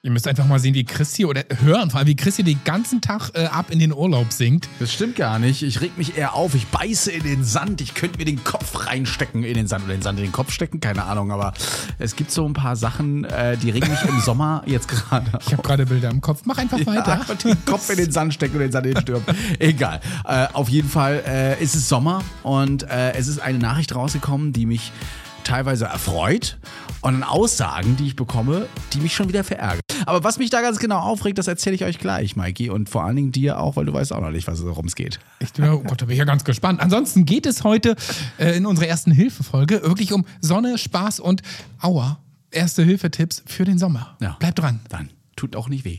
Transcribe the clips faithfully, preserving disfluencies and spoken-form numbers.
Ihr müsst einfach mal sehen, wie Christi oder hören, vor allem wie Christi den ganzen Tag äh, ab in den Urlaub singt. Das stimmt gar nicht. Ich reg mich eher auf. Ich beiße in den Sand. Ich könnte mir den Kopf reinstecken in den Sand oder den Sand in den Kopf stecken. Keine Ahnung. Aber es gibt so ein paar Sachen, äh, die regen mich im Sommer jetzt gerade auf. Ich habe gerade Bilder im Kopf. Mach einfach weiter. Ja, einfach den Kopf in den Sand stecken und den Sand in den Sturm. Egal. Äh, auf jeden Fall äh, ist es Sommer und äh, es ist eine Nachricht rausgekommen, die mich teilweise erfreut und dann Aussagen, die ich bekomme, die mich schon wieder verärgern. Aber was mich da ganz genau aufregt, das erzähle ich euch gleich, Maiki. Und vor allen Dingen dir auch, weil du weißt auch noch nicht, worum es geht. Ich, oh Gott, da bin ich ja ganz gespannt. Ansonsten geht es heute äh, in unserer ersten Hilfe-Folge wirklich um Sonne, Spaß und Aua. Erste-Hilfe-Tipps für den Sommer. Ja. Bleibt dran. Dann tut auch nicht weh.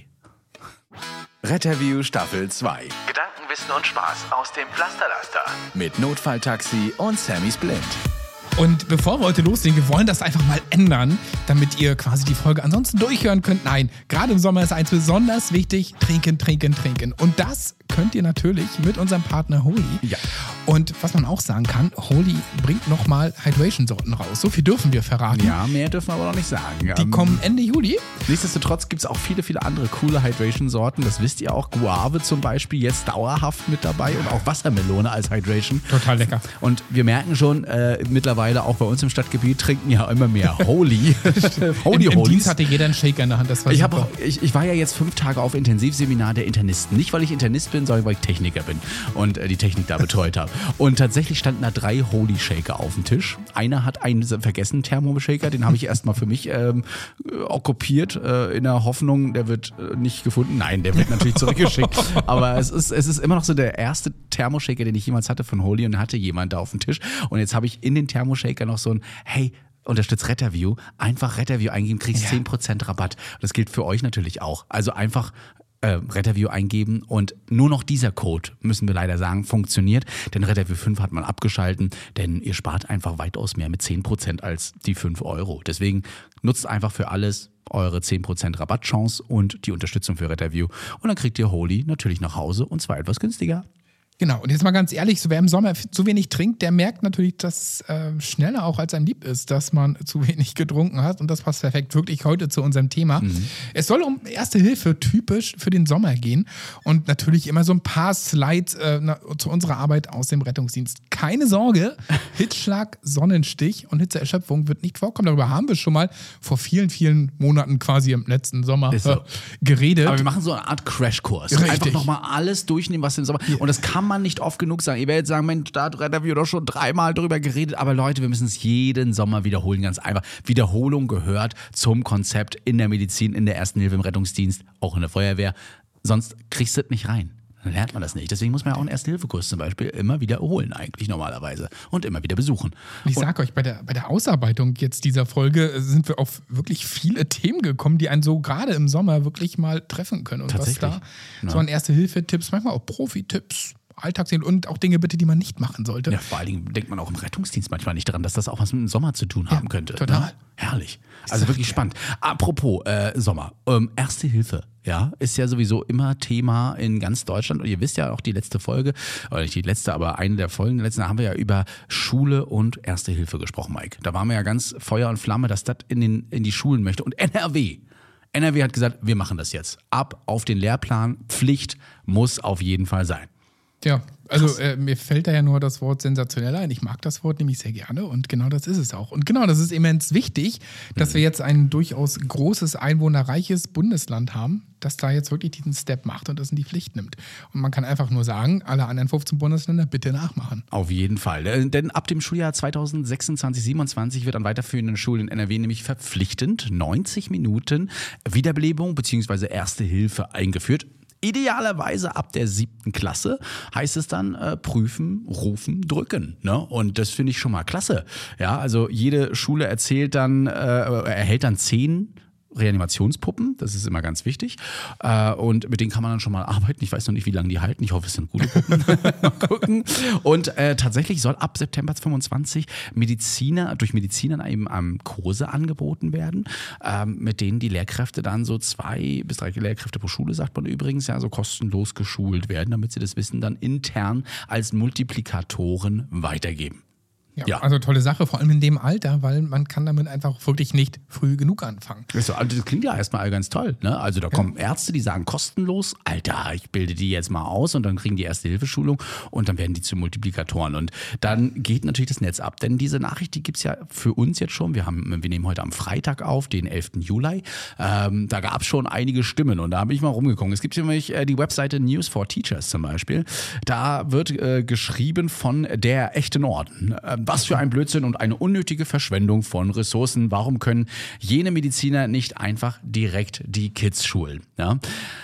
Retterview Staffel zwei. Gedanken, Wissen und Spaß aus dem Pflasterlaster. Mit Notfalltaxi und Sammys Blind. Und bevor wir heute loslegen, wir wollen das einfach mal ändern, damit ihr quasi die Folge ansonsten durchhören könnt. Nein, gerade im Sommer ist eins besonders wichtig, trinken, trinken, trinken. Und das könnt ihr natürlich mit unserem Partner Holy. Ja. Und was man auch sagen kann, Holy bringt nochmal Hydration-Sorten raus. So viel dürfen wir verraten. Ja, mehr dürfen wir aber noch nicht sagen. Die ähm, kommen Ende Juli. Nichtsdestotrotz gibt es auch viele, viele andere coole Hydration-Sorten. Das wisst ihr auch. Guave zum Beispiel jetzt dauerhaft mit dabei und auch Wassermelone als Hydration. Total lecker. Und wir merken schon, äh, mittlerweile auch bei uns im Stadtgebiet trinken ja immer mehr Holy. Holy Im, Im Holies. Dienst hatte jeder einen Shaker in der Hand. Das war Ich, super. hab auch, ich, ich war ja jetzt fünf Tage auf Intensivseminar der Internisten. Nicht, weil ich Internist bin, sondern weil ich Techniker bin und äh, die Technik da betreut habe. Und tatsächlich standen da drei Holy Shaker auf dem Tisch. Einer hat einen vergessen, Thermoshaker, den habe ich erstmal für mich ähm, okkupiert, äh, in der Hoffnung, der wird äh, nicht gefunden. Nein, der wird natürlich zurückgeschickt. Aber es ist, es ist immer noch so der erste Thermoshaker, den ich jemals hatte von Holy, und den hatte jemand da auf dem Tisch. Und jetzt habe ich in den Thermoshaker noch so ein, hey, unterstützt Retterview, einfach Retterview eingeben, kriegst ja. zehn Prozent Rabatt. Das gilt für euch natürlich auch. Also einfach äh, Retterview eingeben und nur noch dieser Code, müssen wir leider sagen, funktioniert. Denn Retterview fünf hat man abgeschalten, denn ihr spart einfach weitaus mehr mit zehn Prozent als die fünf Euro. Deswegen nutzt einfach für alles eure zehn Prozent Rabattchance und die Unterstützung für Retterview. Und dann kriegt ihr Holy natürlich nach Hause und zwar etwas günstiger. Genau, und jetzt mal ganz ehrlich, so wer im Sommer zu wenig trinkt, der merkt natürlich, dass äh, schneller auch als einem lieb ist, dass man zu wenig getrunken hat, und das passt perfekt wirklich heute zu unserem Thema. Mhm. Es soll um Erste Hilfe typisch für den Sommer gehen und natürlich immer so ein paar Slides äh, na, zu unserer Arbeit aus dem Rettungsdienst. Keine Sorge, Hitzschlag, Sonnenstich und Hitzeerschöpfung wird nicht vorkommen. Darüber haben wir schon mal vor vielen, vielen Monaten quasi im letzten Sommer so. äh, geredet. Aber wir machen so eine Art Crashkurs. Richtig. Einfach nochmal alles durchnehmen, was im Sommer... Ja. Und das kann man nicht oft genug sagen. Ihr werdet sagen, Mensch, da hat Retterview doch schon dreimal drüber geredet. Aber Leute, wir müssen es jeden Sommer wiederholen, ganz einfach. Wiederholung gehört zum Konzept in der Medizin, in der Ersten Hilfe, im Rettungsdienst, auch in der Feuerwehr. Sonst kriegst du das nicht rein. Dann lernt man das nicht. Deswegen muss man ja auch einen Erste-Hilfe-Kurs zum Beispiel immer wiederholen eigentlich normalerweise und immer wieder besuchen. Und ich sag euch, bei der, bei der Ausarbeitung jetzt dieser Folge sind wir auf wirklich viele Themen gekommen, die einen so gerade im Sommer wirklich mal treffen können. Und was da ja. so an Erste-Hilfe-Tipps, manchmal auch Profi-Tipps, Alltagshilfe und auch Dinge bitte, die man nicht machen sollte. Ja, vor allen Dingen denkt man auch im Rettungsdienst manchmal nicht dran, dass das auch was mit dem Sommer zu tun haben ja, könnte. Total. Ne? Herrlich. Also wirklich spannend. Apropos äh, Sommer. Ähm, Erste Hilfe, ja, ist ja sowieso immer Thema in ganz Deutschland. Und ihr wisst ja auch die letzte Folge, oder nicht die letzte, aber eine der Folgen, der letzten, da haben wir ja über Schule und Erste Hilfe gesprochen, Mike. Da waren wir ja ganz Feuer und Flamme, dass das in, den, in die Schulen möchte. Und N R W. N R W hat gesagt, wir machen das jetzt. Ab auf den Lehrplan. Pflicht muss auf jeden Fall sein. Ja, also äh, mir fällt da ja nur das Wort sensationell ein. Ich mag das Wort nämlich sehr gerne und genau das ist es auch. Und genau, das ist immens wichtig, dass wir jetzt ein durchaus großes, einwohnerreiches Bundesland haben, das da jetzt wirklich diesen Step macht und das in die Pflicht nimmt. Und man kann einfach nur sagen, alle anderen fünfzehn Bundesländer bitte nachmachen. Auf jeden Fall. Denn ab dem Schuljahr zweitausendsechsundzwanzig siebenundzwanzig wird an weiterführenden Schulen in N R W nämlich verpflichtend neunzig Minuten Wiederbelebung bzw. Erste Hilfe eingeführt. Idealerweise ab der siebten Klasse heißt es dann äh, prüfen, rufen, drücken. Ne? Und das finde ich schon mal klasse. Ja, also jede Schule erzählt dann, äh, erhält dann zehn Reanimationspuppen, das ist immer ganz wichtig. Äh, und mit denen kann man dann schon mal arbeiten. Ich weiß noch nicht, wie lange die halten. Ich hoffe, es sind gute Puppen. Mal gucken. Und äh, tatsächlich soll ab September fünfundzwanzig Mediziner, durch Mediziner eben ähm, Kurse angeboten werden, ähm, mit denen die Lehrkräfte dann so zwei bis drei Lehrkräfte pro Schule, sagt man übrigens, ja, so kostenlos geschult werden, damit sie das Wissen dann intern als Multiplikatoren weitergeben. Ja, Ja. also tolle Sache, vor allem in dem Alter, weil man kann damit einfach wirklich nicht früh genug anfangen. Das also das klingt ja erstmal ganz toll. Ne? Also da kommen Ärzte, die sagen kostenlos, Alter, ich bilde die jetzt mal aus und dann kriegen die Erste-Hilfe-Schulung und dann werden die zu Multiplikatoren. Und dann geht natürlich das Netz ab. Denn diese Nachricht, die gibt es ja für uns jetzt schon. Wir, haben, wir nehmen heute am Freitag auf, den elften Juli. Ähm, da gab es schon einige Stimmen und da bin ich mal rumgekommen. Es gibt nämlich äh, die Webseite News for Teachers zum Beispiel. Da wird äh, geschrieben von der echte Norden. Äh, was für ein Blödsinn und eine unnötige Verschwendung von Ressourcen. Warum können jene Mediziner nicht einfach direkt die Kids schulen? Ja.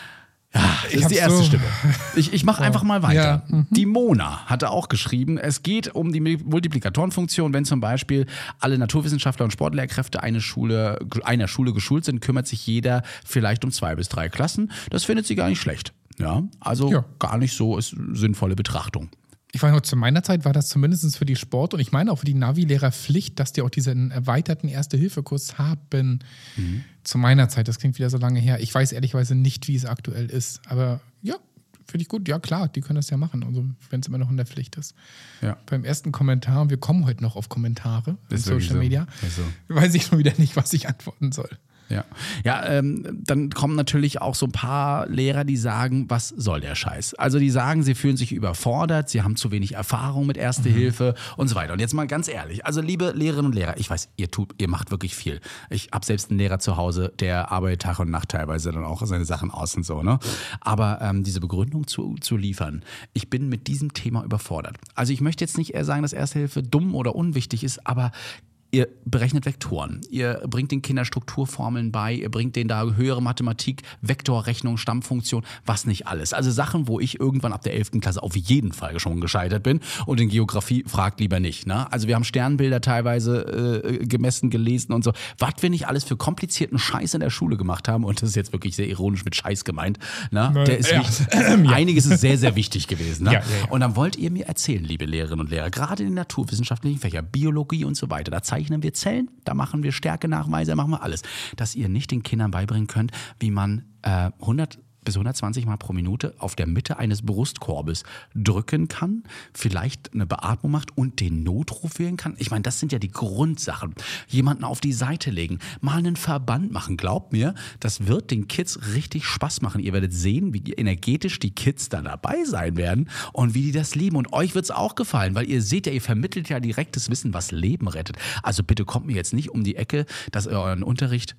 Ja, das ist die erste so Stimme. Ich, ich mache einfach mal weiter. Ja, mhm. Die Mona hatte auch geschrieben, es geht um die Multiplikatorenfunktion. Wenn zum Beispiel alle Naturwissenschaftler und Sportlehrkräfte eine Schule, einer Schule geschult sind, kümmert sich jeder vielleicht um zwei bis drei Klassen. Das findet sie gar nicht schlecht. Ja, also Ja. gar nicht so ist sinnvolle Betrachtung. Ich weiß noch, zu meiner Zeit war das zumindest für die Sport- und ich meine auch für die Navi-Lehrer Pflicht, dass die auch diesen erweiterten Erste-Hilfe-Kurs haben. Mhm. Zu meiner Zeit, das klingt wieder so lange her. Ich weiß ehrlicherweise nicht, wie es aktuell ist. Aber ja, finde ich gut. Ja, klar, die können das ja machen, also wenn es immer noch in der Pflicht ist. Ja. Beim ersten Kommentar, und wir kommen heute noch auf Kommentare in Ist wirklich Social so. Media, Ist so. weiß ich schon wieder nicht, was ich antworten soll. Ja, ja ähm, dann kommen natürlich auch so ein paar Lehrer, die sagen, was soll der Scheiß? Also die sagen, sie fühlen sich überfordert, sie haben zu wenig Erfahrung mit Erste Mhm. Hilfe und so weiter. Und jetzt mal ganz ehrlich, also liebe Lehrerinnen und Lehrer, ich weiß, ihr tut, ihr macht wirklich viel. Ich habe selbst einen Lehrer zu Hause, der arbeitet Tag und Nacht teilweise dann auch seine Sachen aus und so, ne? Aber ähm, diese Begründung zu, zu liefern, ich bin mit diesem Thema überfordert. Also ich möchte jetzt nicht eher sagen, dass Erste Hilfe dumm oder unwichtig ist, aber ihr berechnet Vektoren, ihr bringt den Kindern Strukturformeln bei, ihr bringt denen da höhere Mathematik, Vektorrechnung, Stammfunktion, was nicht alles. Also Sachen, wo ich irgendwann ab der elften Klasse auf jeden Fall schon gescheitert bin und in Geografie fragt lieber nicht. Ne? Also wir haben Sternbilder teilweise äh, gemessen, gelesen und so. Was wir nicht alles für komplizierten Scheiß in der Schule gemacht haben, und das ist jetzt wirklich sehr ironisch mit Scheiß gemeint, ne? Der ist Ja. wichtig. Einiges ist sehr, sehr wichtig gewesen. Ne? Ja, ja, ja. Und dann wollt ihr mir erzählen, liebe Lehrerinnen und Lehrer, gerade in den naturwissenschaftlichen Fächern, Biologie und so weiter, da zeichnen wir Zellen, da machen wir Stärkenachweise, da machen wir alles. Dass ihr nicht den Kindern beibringen könnt, wie man äh, hundert bis hundertzwanzig Mal pro Minute auf der Mitte eines Brustkorbes drücken kann, vielleicht eine Beatmung macht und den Notruf wählen kann. Ich meine, das sind ja die Grundsachen. Jemanden auf die Seite legen, mal einen Verband machen. Glaubt mir, das wird den Kids richtig Spaß machen. Ihr werdet sehen, wie energetisch die Kids da dabei sein werden und wie die das lieben. Und euch wird es auch gefallen, weil ihr seht ja, ihr vermittelt ja direktes Wissen, was Leben rettet. Also bitte kommt mir jetzt nicht um die Ecke, dass ihr euren Unterricht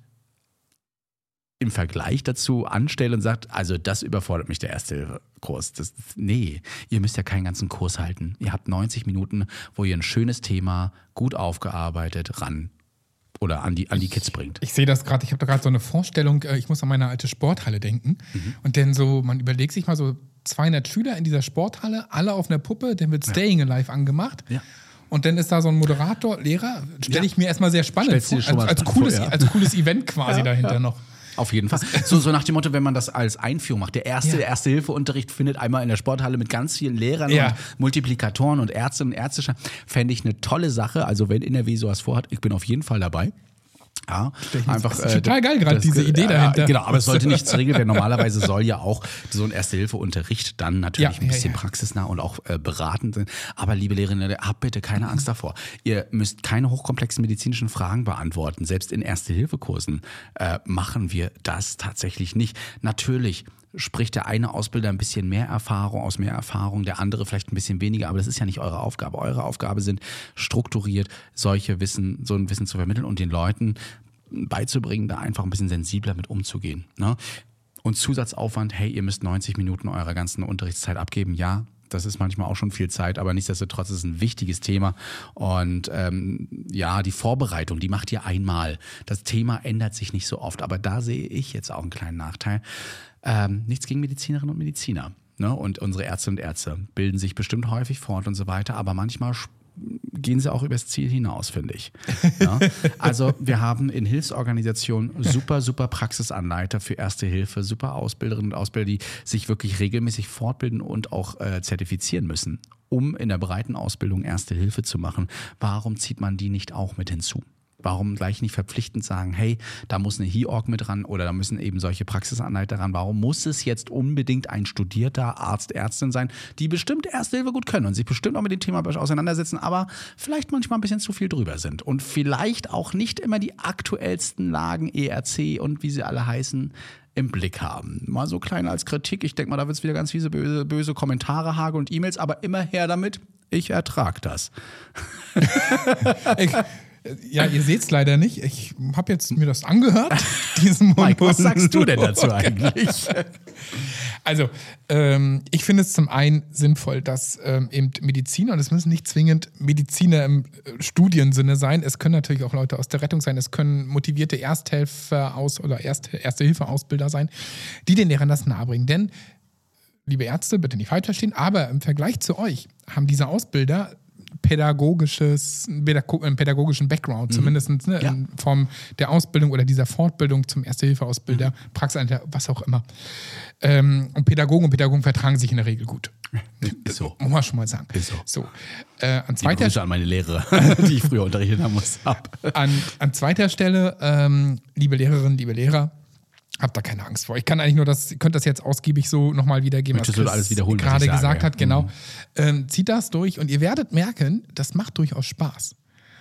im Vergleich dazu anstellt und sagt, also das überfordert mich, der Erste-Hilfe-Kurs. Das, nee, ihr müsst ja keinen ganzen Kurs halten. Ihr habt neunzig Minuten, wo ihr ein schönes Thema, gut aufgearbeitet, ran oder an die, an die Kids bringt. Ich sehe das gerade, ich habe da gerade so eine Vorstellung, äh, ich muss an meine alte Sporthalle denken. Mhm. Und dann so, man überlegt sich mal so zweihundert Schüler in dieser Sporthalle, alle auf einer Puppe, dann wird Staying Alive angemacht. Ja. Und dann ist da so ein Moderator, Lehrer, stelle Ja. ich mir erstmal sehr spannend Stellst du vor, dir schon als, mal als, spannend cooles, vor, ja. als cooles Event quasi Ja, dahinter ja. noch. Auf jeden Fall. So, so nach dem Motto, wenn man das als Einführung macht. Der erste Ja. Erste-Hilfe-Unterricht findet einmal in der Sporthalle mit ganz vielen Lehrern Ja. und Multiplikatoren und Ärztinnen und Ärzte. Fände ich eine tolle Sache. Also wenn N R W sowas vorhat, ich bin auf jeden Fall dabei. Ja, einfach, Das ist total geil gerade, das- diese Idee dahinter. Ja, genau, aber es sollte nicht zur Regel werden. Normalerweise soll ja auch so ein Erste-Hilfe-Unterricht dann natürlich Ja, ein bisschen ja, ja. praxisnah und auch äh, beratend sein. Aber liebe Lehrerinnen, habt bitte keine Angst davor. Ihr müsst keine hochkomplexen medizinischen Fragen beantworten. Selbst in Erste-Hilfe-Kursen äh, machen wir das tatsächlich nicht. Natürlich spricht der eine Ausbilder ein bisschen mehr Erfahrung aus mehr Erfahrung, der andere vielleicht ein bisschen weniger, aber das ist ja nicht eure Aufgabe. Eure Aufgabe sind strukturiert, solche Wissen, so ein Wissen zu vermitteln und den Leuten beizubringen, da einfach ein bisschen sensibler mit umzugehen. Ne? Und Zusatzaufwand, hey, ihr müsst neunzig Minuten eurer ganzen Unterrichtszeit abgeben, ja. Das ist manchmal auch schon viel Zeit, aber nichtsdestotrotz ist es ein wichtiges Thema. Und ähm, ja, die Vorbereitung, die macht ihr einmal. Das Thema ändert sich nicht so oft, aber da sehe ich jetzt auch einen kleinen Nachteil. Ähm, nichts gegen Medizinerinnen und Mediziner. Ne? Und unsere Ärzte und Ärzte bilden sich bestimmt häufig fort und so weiter, aber manchmal sp- gehen sie auch übers Ziel hinaus, finde ich. Ja? Also wir haben in Hilfsorganisationen super, super Praxisanleiter für Erste Hilfe, super Ausbilderinnen und Ausbilder, die sich wirklich regelmäßig fortbilden und auch äh, zertifizieren müssen, um in der breiten Ausbildung Erste Hilfe zu machen. Warum zieht man die nicht auch mit hinzu? Warum gleich nicht verpflichtend sagen, hey, da muss eine H I O G mit ran oder da müssen eben solche Praxisanleiter ran. Warum muss es jetzt unbedingt ein studierter Arzt, Ärztin sein, die bestimmt Erste Hilfe gut können und sich bestimmt auch mit dem Thema auseinandersetzen, aber vielleicht manchmal ein bisschen zu viel drüber sind und vielleicht auch nicht immer die aktuellsten Lagen, E R C und wie sie alle heißen, im Blick haben. Mal so klein als Kritik. Ich denke mal, da wird es wieder ganz fiese, böse, böse Kommentare, Hage und E-Mails, aber immer her damit. Ich ertrage das. ich, ja, ihr seht es leider nicht. Ich habe jetzt mir das angehört. Diesen Mike, was sagst du denn dazu eigentlich? Also, ähm, ich finde es zum einen sinnvoll, dass ähm, eben Mediziner, und es müssen nicht zwingend Mediziner im äh, Studiensinne sein, es können natürlich auch Leute aus der Rettung sein, es können motivierte Ersthelfer aus oder Erst, Erste-Hilfe-Ausbilder sein, die den Lehrern das nahebringen. Denn, liebe Ärzte, bitte nicht falsch verstehen, aber im Vergleich zu euch haben diese Ausbilder pädagogisches, einen pädagogischen Background, mhm. zumindest ne, ja. in Form der Ausbildung oder dieser Fortbildung zum Erste-Hilfe-Ausbilder, mhm. Praxisanleiter, was auch immer. Ähm, und Pädagogen und Pädagogen vertragen sich in der Regel gut. Ist so. Muss man schon mal sagen. Ist so. so. Äh, an, zweiter Grüße an meine Lehrer, die ich früher unterrichtet haben muss. an, an zweiter Stelle, ähm, liebe Lehrerinnen, liebe Lehrer, habt da keine Angst vor. Ich kann eigentlich nur das, ihr könnt das jetzt ausgiebig so nochmal wiedergeben, Möchtest was Chris du alles wiederholen, gerade was ich gesagt sage? hat. Genau. Mhm. Ähm, zieht das durch und ihr werdet merken, das macht durchaus Spaß.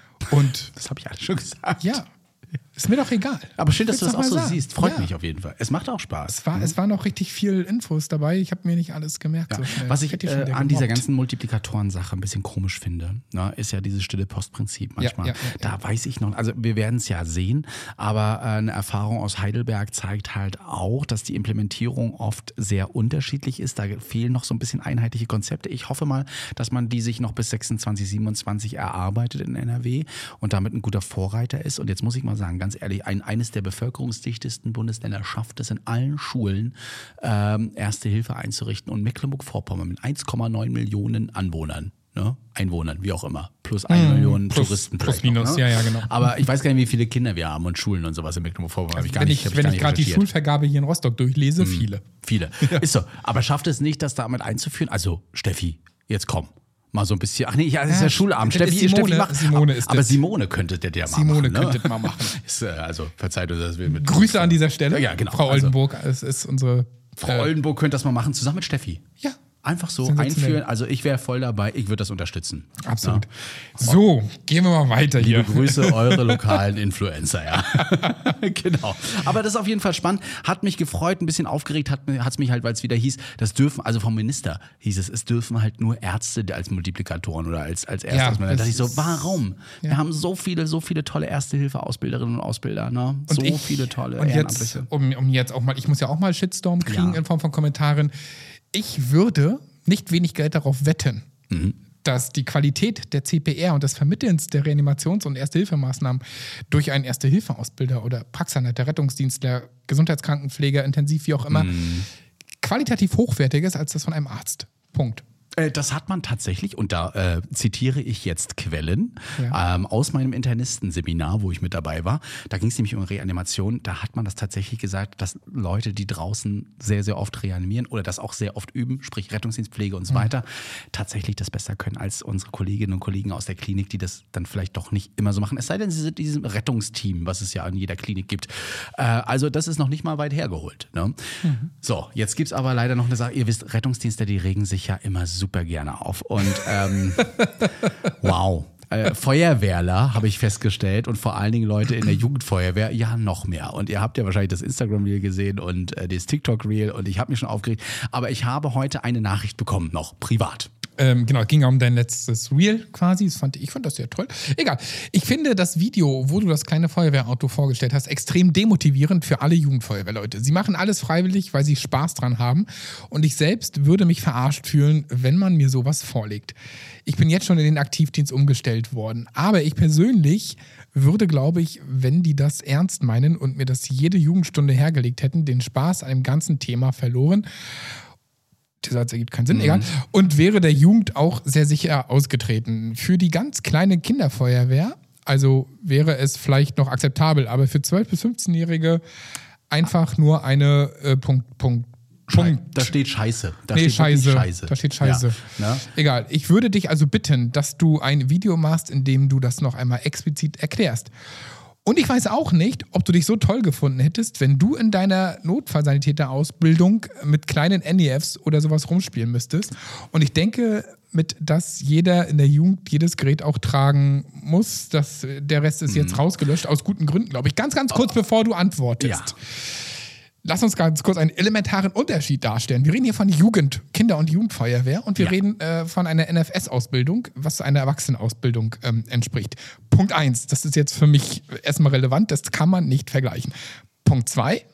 Und das habe ich alles schon gesagt. Ja, ist mir doch egal. Aber schön, dass du das auch so sagen. siehst. Freut ja. mich auf jeden Fall. Es macht auch Spaß. Es, war, mhm. es waren noch richtig viel Infos dabei. Ich habe mir nicht alles gemerkt. Ja. So schnell. Was ich ich äh, an dieser ganzen Multiplikatoren-Sache ein bisschen komisch finde, ne, ist ja dieses stille Postprinzip manchmal. Ja, ja, ja, da ja. weiß ich noch, also wir werden es ja sehen, aber äh, eine Erfahrung aus Heidelberg zeigt halt auch, dass die Implementierung oft sehr unterschiedlich ist. Da fehlen noch so ein bisschen einheitliche Konzepte. Ich hoffe mal, dass man die sich noch bis sechsundzwanzig, siebenundzwanzig erarbeitet in N R W und damit ein guter Vorreiter ist. Und jetzt muss ich mal sagen, ganz ehrlich, ein eines der bevölkerungsdichtesten Bundesländer schafft es in allen Schulen, ähm, Erste Hilfe einzurichten. Und Mecklenburg-Vorpommern mit eins Komma neun Millionen Anwohnern, ne? Einwohnern, wie auch immer, plus eine mmh, Million plus, Touristen. Plus minus, noch, ne? ja, ja, genau. Aber ich weiß gar nicht, wie viele Kinder wir haben und Schulen und sowas in Mecklenburg-Vorpommern. Also ich gar wenn nicht, ich, wenn ich, ich gerade die Schulvergabe hier in Rostock durchlese, mmh, viele. Viele, ja. Ist so. Aber schafft es nicht, das damit einzuführen? Also, Steffi, jetzt komm. Mal so ein bisschen. Ach nee, ja, es ist ja, ja Schulabend. Steffi, Simone, Steffi macht. Simone ist aber das. Simone könnte der ja mal Simone machen. Simone könnte ne? mal machen. Ist, äh, also verzeiht uns, dass wir mit. Grüße an dieser Stelle. Ja, genau. Frau Oldenburg, es also, ist unsere. Frau äh, Oldenburg könnte das mal machen, zusammen mit Steffi. Ja. Einfach so einführen. Also ich wäre voll dabei, ich würde das unterstützen. Absolut. Ja. So, gehen wir mal weiter Liebe hier. Liebe Grüße, eure lokalen Influencer, ja. Genau. Aber das ist auf jeden Fall spannend. Hat mich gefreut, ein bisschen aufgeregt hat es mich halt, weil es wieder hieß, das dürfen, also vom Minister hieß es, es dürfen halt nur Ärzte als Multiplikatoren oder als, als Ärzte. Ja, da dachte ich so, warum? Ja. Wir haben so viele, so viele tolle Erste-Hilfe-Ausbilderinnen und Ausbilder, ne? So und ich, viele tolle und jetzt, um, um jetzt auch mal, ich muss ja auch mal Shitstorm kriegen ja. in Form von Kommentaren. Ich würde nicht wenig Geld darauf wetten, mhm. dass die Qualität der C P R und des Vermittelns der Reanimations- und Erste-Hilfemaßnahmen durch einen Erste-Hilfe-Ausbilder oder Praxisanleiter, Rettungsdienstler, Gesundheitskrankenpfleger, intensiv, wie auch immer, mhm. qualitativ hochwertiger ist als das von einem Arzt. Punkt. Das hat man tatsächlich, und da äh, zitiere ich jetzt Quellen ja. ähm, aus meinem Internistenseminar, wo ich mit dabei war. Da ging es nämlich um Reanimation. Da hat man das tatsächlich gesagt, dass Leute, die draußen sehr, sehr oft reanimieren oder das auch sehr oft üben, sprich Rettungsdienstpflege und so mhm. weiter, tatsächlich das besser können als unsere Kolleginnen und Kollegen aus der Klinik, die das dann vielleicht doch nicht immer so machen. Es sei denn, sie sind in diesem Rettungsteam, was es ja in jeder Klinik gibt. Äh, also das ist noch nicht mal weit hergeholt. Ne? Mhm. So, jetzt gibt es aber leider noch eine Sache. Ihr wisst, Rettungsdienste, die regen sich ja immer so super gerne auf. Und ähm, wow. Äh, Feuerwehrler habe ich festgestellt und vor allen Dingen Leute in der Jugendfeuerwehr, ja noch mehr. Und ihr habt ja wahrscheinlich das Instagram-Reel gesehen und äh, das TikTok-Reel und ich habe mich schon aufgeregt. Aber ich habe heute eine Nachricht bekommen, noch privat. Ähm, genau, es ging ja um dein letztes Reel quasi. Das fand, ich fand das sehr toll. Egal. Ich finde das Video, wo du das kleine Feuerwehrauto vorgestellt hast, extrem demotivierend für alle Jugendfeuerwehrleute. Sie machen alles freiwillig, weil sie Spaß dran haben. Und ich selbst würde mich verarscht fühlen, wenn man mir sowas vorlegt. Ich bin jetzt schon in den Aktivdienst umgestellt worden. Aber ich persönlich würde, glaube ich, wenn die das ernst meinen und mir das jede Jugendstunde hergelegt hätten, den Spaß an dem ganzen Thema verloren. Dieser Satz ergibt keinen Sinn, mhm. egal. Und wäre der Jugend auch sehr sicher ausgetreten. Für die ganz kleine Kinderfeuerwehr, also wäre es vielleicht noch akzeptabel, aber für zwölf- bis fünfzehnjährige einfach nur eine äh, Punkt, Punkt, Punkt. Da steht Scheiße. Da nee, steht Scheiße. Scheiße. Da steht Scheiße. Ja, ne? Egal. Ich würde dich also bitten, dass du ein Video machst, in dem du das noch einmal explizit erklärst. Und ich weiß auch nicht, ob du dich so toll gefunden hättest, wenn du in deiner Notfallsanitäter-Ausbildung mit kleinen N E Fs oder sowas rumspielen müsstest. Und ich denke, mit dass jeder in der Jugend jedes Gerät auch tragen muss, dass der Rest ist jetzt rausgelöscht, aus guten Gründen, glaube ich. Ganz, ganz kurz, oh. bevor du antwortest. Ja. Lass uns ganz kurz einen elementaren Unterschied darstellen. Wir reden hier von Jugend, Kinder- und Jugendfeuerwehr und wir ja. reden äh, von einer N F S-Ausbildung, was einer Erwachsenenausbildung ähm, entspricht. Punkt eins, das ist jetzt für mich erstmal relevant, das kann man nicht vergleichen. Punkt zwei,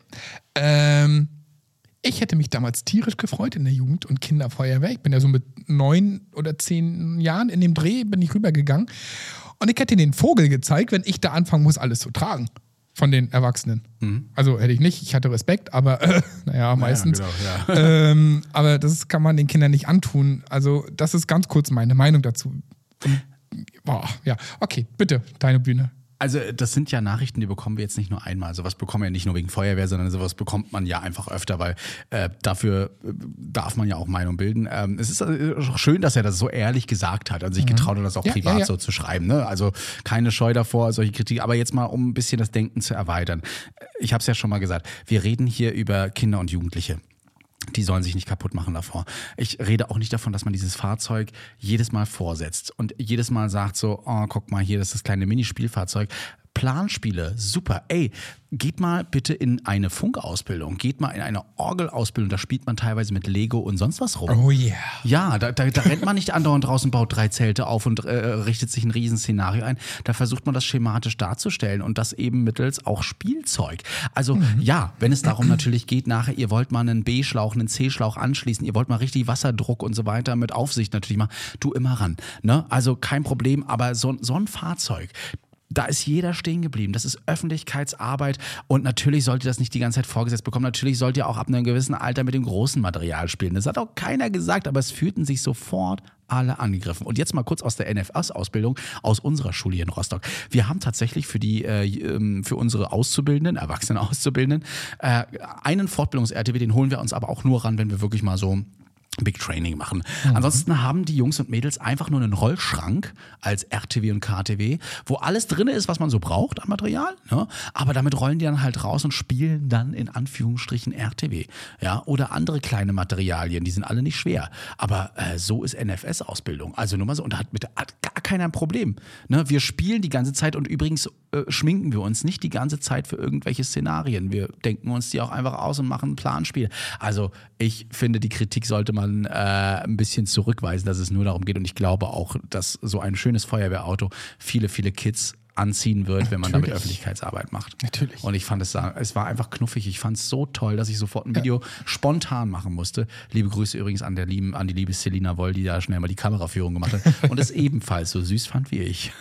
ähm, ich hätte mich damals tierisch gefreut in der Jugend- und Kinderfeuerwehr. Ich bin ja so mit neun oder zehn Jahren in dem Dreh, bin ich rübergegangen und ich hätte den Vogel gezeigt, wenn ich da anfangen muss, alles zu tragen. Von den Erwachsenen. Mhm. Also hätte ich nicht, ich hatte Respekt, aber äh, naja, meistens. Ja, genau, ja. ähm, aber das kann man den Kindern nicht antun. Also das ist ganz kurz meine Meinung dazu. Und, boah, ja, okay, bitte, deine Bühne. Also das sind ja Nachrichten, die bekommen wir jetzt nicht nur einmal. Sowas bekommen wir ja nicht nur wegen Feuerwehr, sondern sowas bekommt man ja einfach öfter, weil äh, dafür äh, darf man ja auch Meinung bilden. Ähm, es ist äh, auch schön, dass er das so ehrlich gesagt hat und sich mhm. getraut hat, das auch ja, privat ja, ja. so zu schreiben. Ne? Also keine Scheu davor, solche Kritik. Aber jetzt mal, um ein bisschen das Denken zu erweitern. Ich habe es ja schon mal gesagt, wir reden hier über Kinder und Jugendliche. Die sollen sich nicht kaputt machen davor. Ich rede auch nicht davon, dass man dieses Fahrzeug jedes Mal vorsetzt und jedes Mal sagt so, oh, guck mal hier, das ist das kleine Minispielfahrzeug. Planspiele, super. Ey, geht mal bitte in eine Funkausbildung, geht mal in eine Orgelausbildung, da spielt man teilweise mit Lego und sonst was rum. Oh yeah. Ja, da, da, da rennt man nicht andauernd draußen, baut drei Zelte auf und äh, richtet sich ein Riesenszenario ein. Da versucht man das schematisch darzustellen und das eben mittels auch Spielzeug. Also mhm. ja, wenn es darum natürlich geht, nachher, ihr wollt mal einen B-Schlauch, einen C-Schlauch anschließen, ihr wollt mal richtig Wasserdruck und so weiter mit Aufsicht natürlich mal, du immer ran. Ne? Also kein Problem, aber so, so ein Fahrzeug, da ist jeder stehen geblieben. Das ist Öffentlichkeitsarbeit und natürlich sollt ihr das nicht die ganze Zeit vorgesetzt bekommen. Natürlich sollt ihr auch ab einem gewissen Alter mit dem großen Material spielen. Das hat auch keiner gesagt, aber es fühlten sich sofort alle angegriffen. Und jetzt mal kurz aus der N F S-Ausbildung aus unserer Schule hier in Rostock. Wir haben tatsächlich für die äh, für unsere Auszubildenden, erwachsene Auszubildenden, äh, einen Fortbildungs-R T W, den holen wir uns aber auch nur ran, wenn wir wirklich mal so Big Training machen. Mhm. Ansonsten haben die Jungs und Mädels einfach nur einen Rollschrank als R T W und K T W, wo alles drin ist, was man so braucht an Material. Ne? Aber damit rollen die dann halt raus und spielen dann in Anführungsstrichen R T W. Ja? Oder andere kleine Materialien, die sind alle nicht schwer. Aber äh, so ist N F S-Ausbildung. Also nur mal so, und da hat mit hat gar keiner ein Problem. Ne? Wir spielen die ganze Zeit und übrigens äh, schminken wir uns nicht die ganze Zeit für irgendwelche Szenarien. Wir denken uns die auch einfach aus und machen ein Planspiel. Also ich finde, die Kritik sollte man Äh, ein bisschen zurückweisen, dass es nur darum geht. Und ich glaube auch, dass so ein schönes Feuerwehrauto viele, viele Kids anziehen wird, Natürlich. wenn man damit Öffentlichkeitsarbeit macht. Natürlich. Und ich fand es, es war einfach knuffig. Ich fand es so toll, dass ich sofort ein Video ja. spontan machen musste. Liebe Grüße übrigens an, der lieben, an die liebe Selina Woll, die da schnell mal die Kameraführung gemacht hat und es ebenfalls so süß fand wie ich.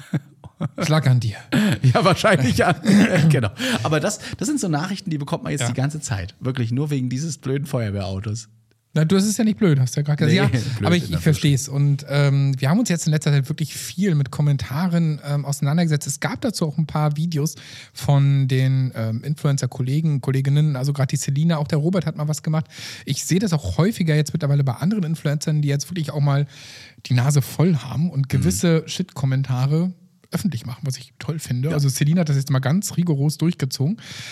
Es lag an dir. Ja, wahrscheinlich an. Genau. Aber das, das sind so Nachrichten, die bekommt man jetzt ja. die ganze Zeit. Wirklich nur wegen dieses blöden Feuerwehrautos. Na, du, das ist ja nicht blöd, hast du ja gerade gesagt. Nee, ja, aber ich, ich verstehe es. Und ähm, wir haben uns jetzt in letzter Zeit wirklich viel mit Kommentaren ähm, auseinandergesetzt. Es gab dazu auch ein paar Videos von den ähm, Influencer-Kollegen, Kolleginnen, also gerade die Selina, auch der Robert hat mal was gemacht. Ich sehe das auch häufiger jetzt mittlerweile bei anderen Influencern, die jetzt wirklich auch mal die Nase voll haben und gewisse mhm. Shit-Kommentare öffentlich machen, was ich toll finde. Ja. Also Selina hat das jetzt mal ganz rigoros durchgezogen.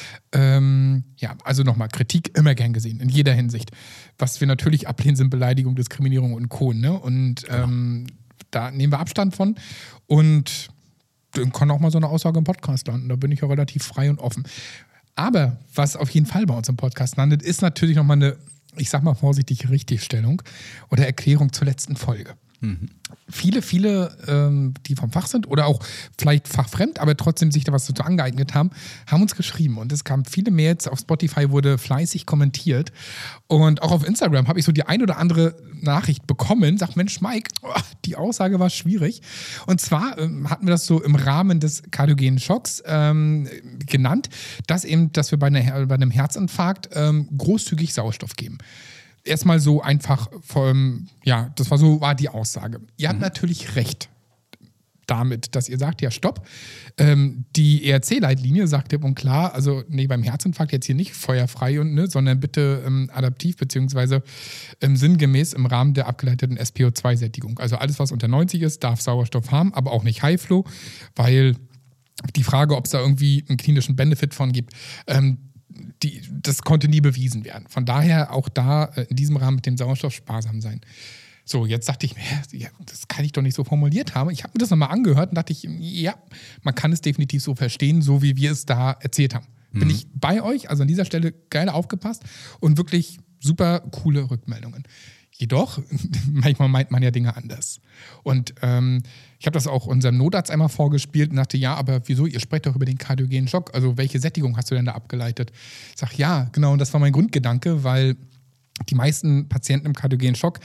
Ähm, ja, also nochmal, Kritik immer gern gesehen, in jeder Hinsicht. Was wir natürlich ablehnen, sind Beleidigung, Diskriminierung und Co. Ne? Und ähm, genau. da nehmen wir Abstand von. Und dann kann auch mal so eine Aussage im Podcast landen. Da bin ich ja relativ frei und offen. Aber was auf jeden Fall bei uns im Podcast landet, ist natürlich nochmal eine, ich sag mal vorsichtig, Richtigstellung oder Erklärung zur letzten Folge. Mhm. Viele, viele, ähm, die vom Fach sind oder auch vielleicht fachfremd, aber trotzdem sich da was dazu angeeignet haben, haben uns geschrieben. Und es kamen viele Mails, auf Spotify wurde fleißig kommentiert. Und auch auf Instagram habe ich so die ein oder andere Nachricht bekommen. Sagt, Mensch, Mike, oh, die Aussage war schwierig. Und zwar ähm, hatten wir das so im Rahmen des kardiogenen Schocks ähm, genannt, dass eben, dass wir bei, einer, bei einem Herzinfarkt ähm, großzügig Sauerstoff geben. Erstmal so einfach, vom, ja, das war so, war die Aussage. Ihr habt mhm. natürlich recht. damit, dass ihr sagt, ja stopp, ähm, die E R C-Leitlinie sagt klipp und klar, also nee, beim Herzinfarkt jetzt hier nicht feuerfrei, und ne, sondern bitte ähm, adaptiv beziehungsweise ähm, sinngemäß im Rahmen der abgeleiteten S P O zwei Sättigung. Also alles, was unter neunzig ist, darf Sauerstoff haben, aber auch nicht High-Flow, weil die Frage, ob es da irgendwie einen klinischen Benefit von gibt, ähm, die, das konnte nie bewiesen werden. Von daher auch da äh, in diesem Rahmen mit dem Sauerstoff sparsam sein. So, jetzt dachte ich mir, ja, das kann ich doch nicht so formuliert haben. Ich habe mir das nochmal angehört und dachte ich, ja, man kann es definitiv so verstehen, so wie wir es da erzählt haben. Mhm. Bin ich bei euch, also an dieser Stelle geil aufgepasst und wirklich super coole Rückmeldungen. Jedoch, manchmal meint man ja Dinge anders. Und ähm, ich habe das auch unserem Notarzt einmal vorgespielt und dachte, ja, aber wieso, ihr sprecht doch über den kardiogenen Schock. Also welche Sättigung hast du denn da abgeleitet? Ich sage, ja, genau, und das war mein Grundgedanke, weil die meisten Patienten im kardiogenen Schock,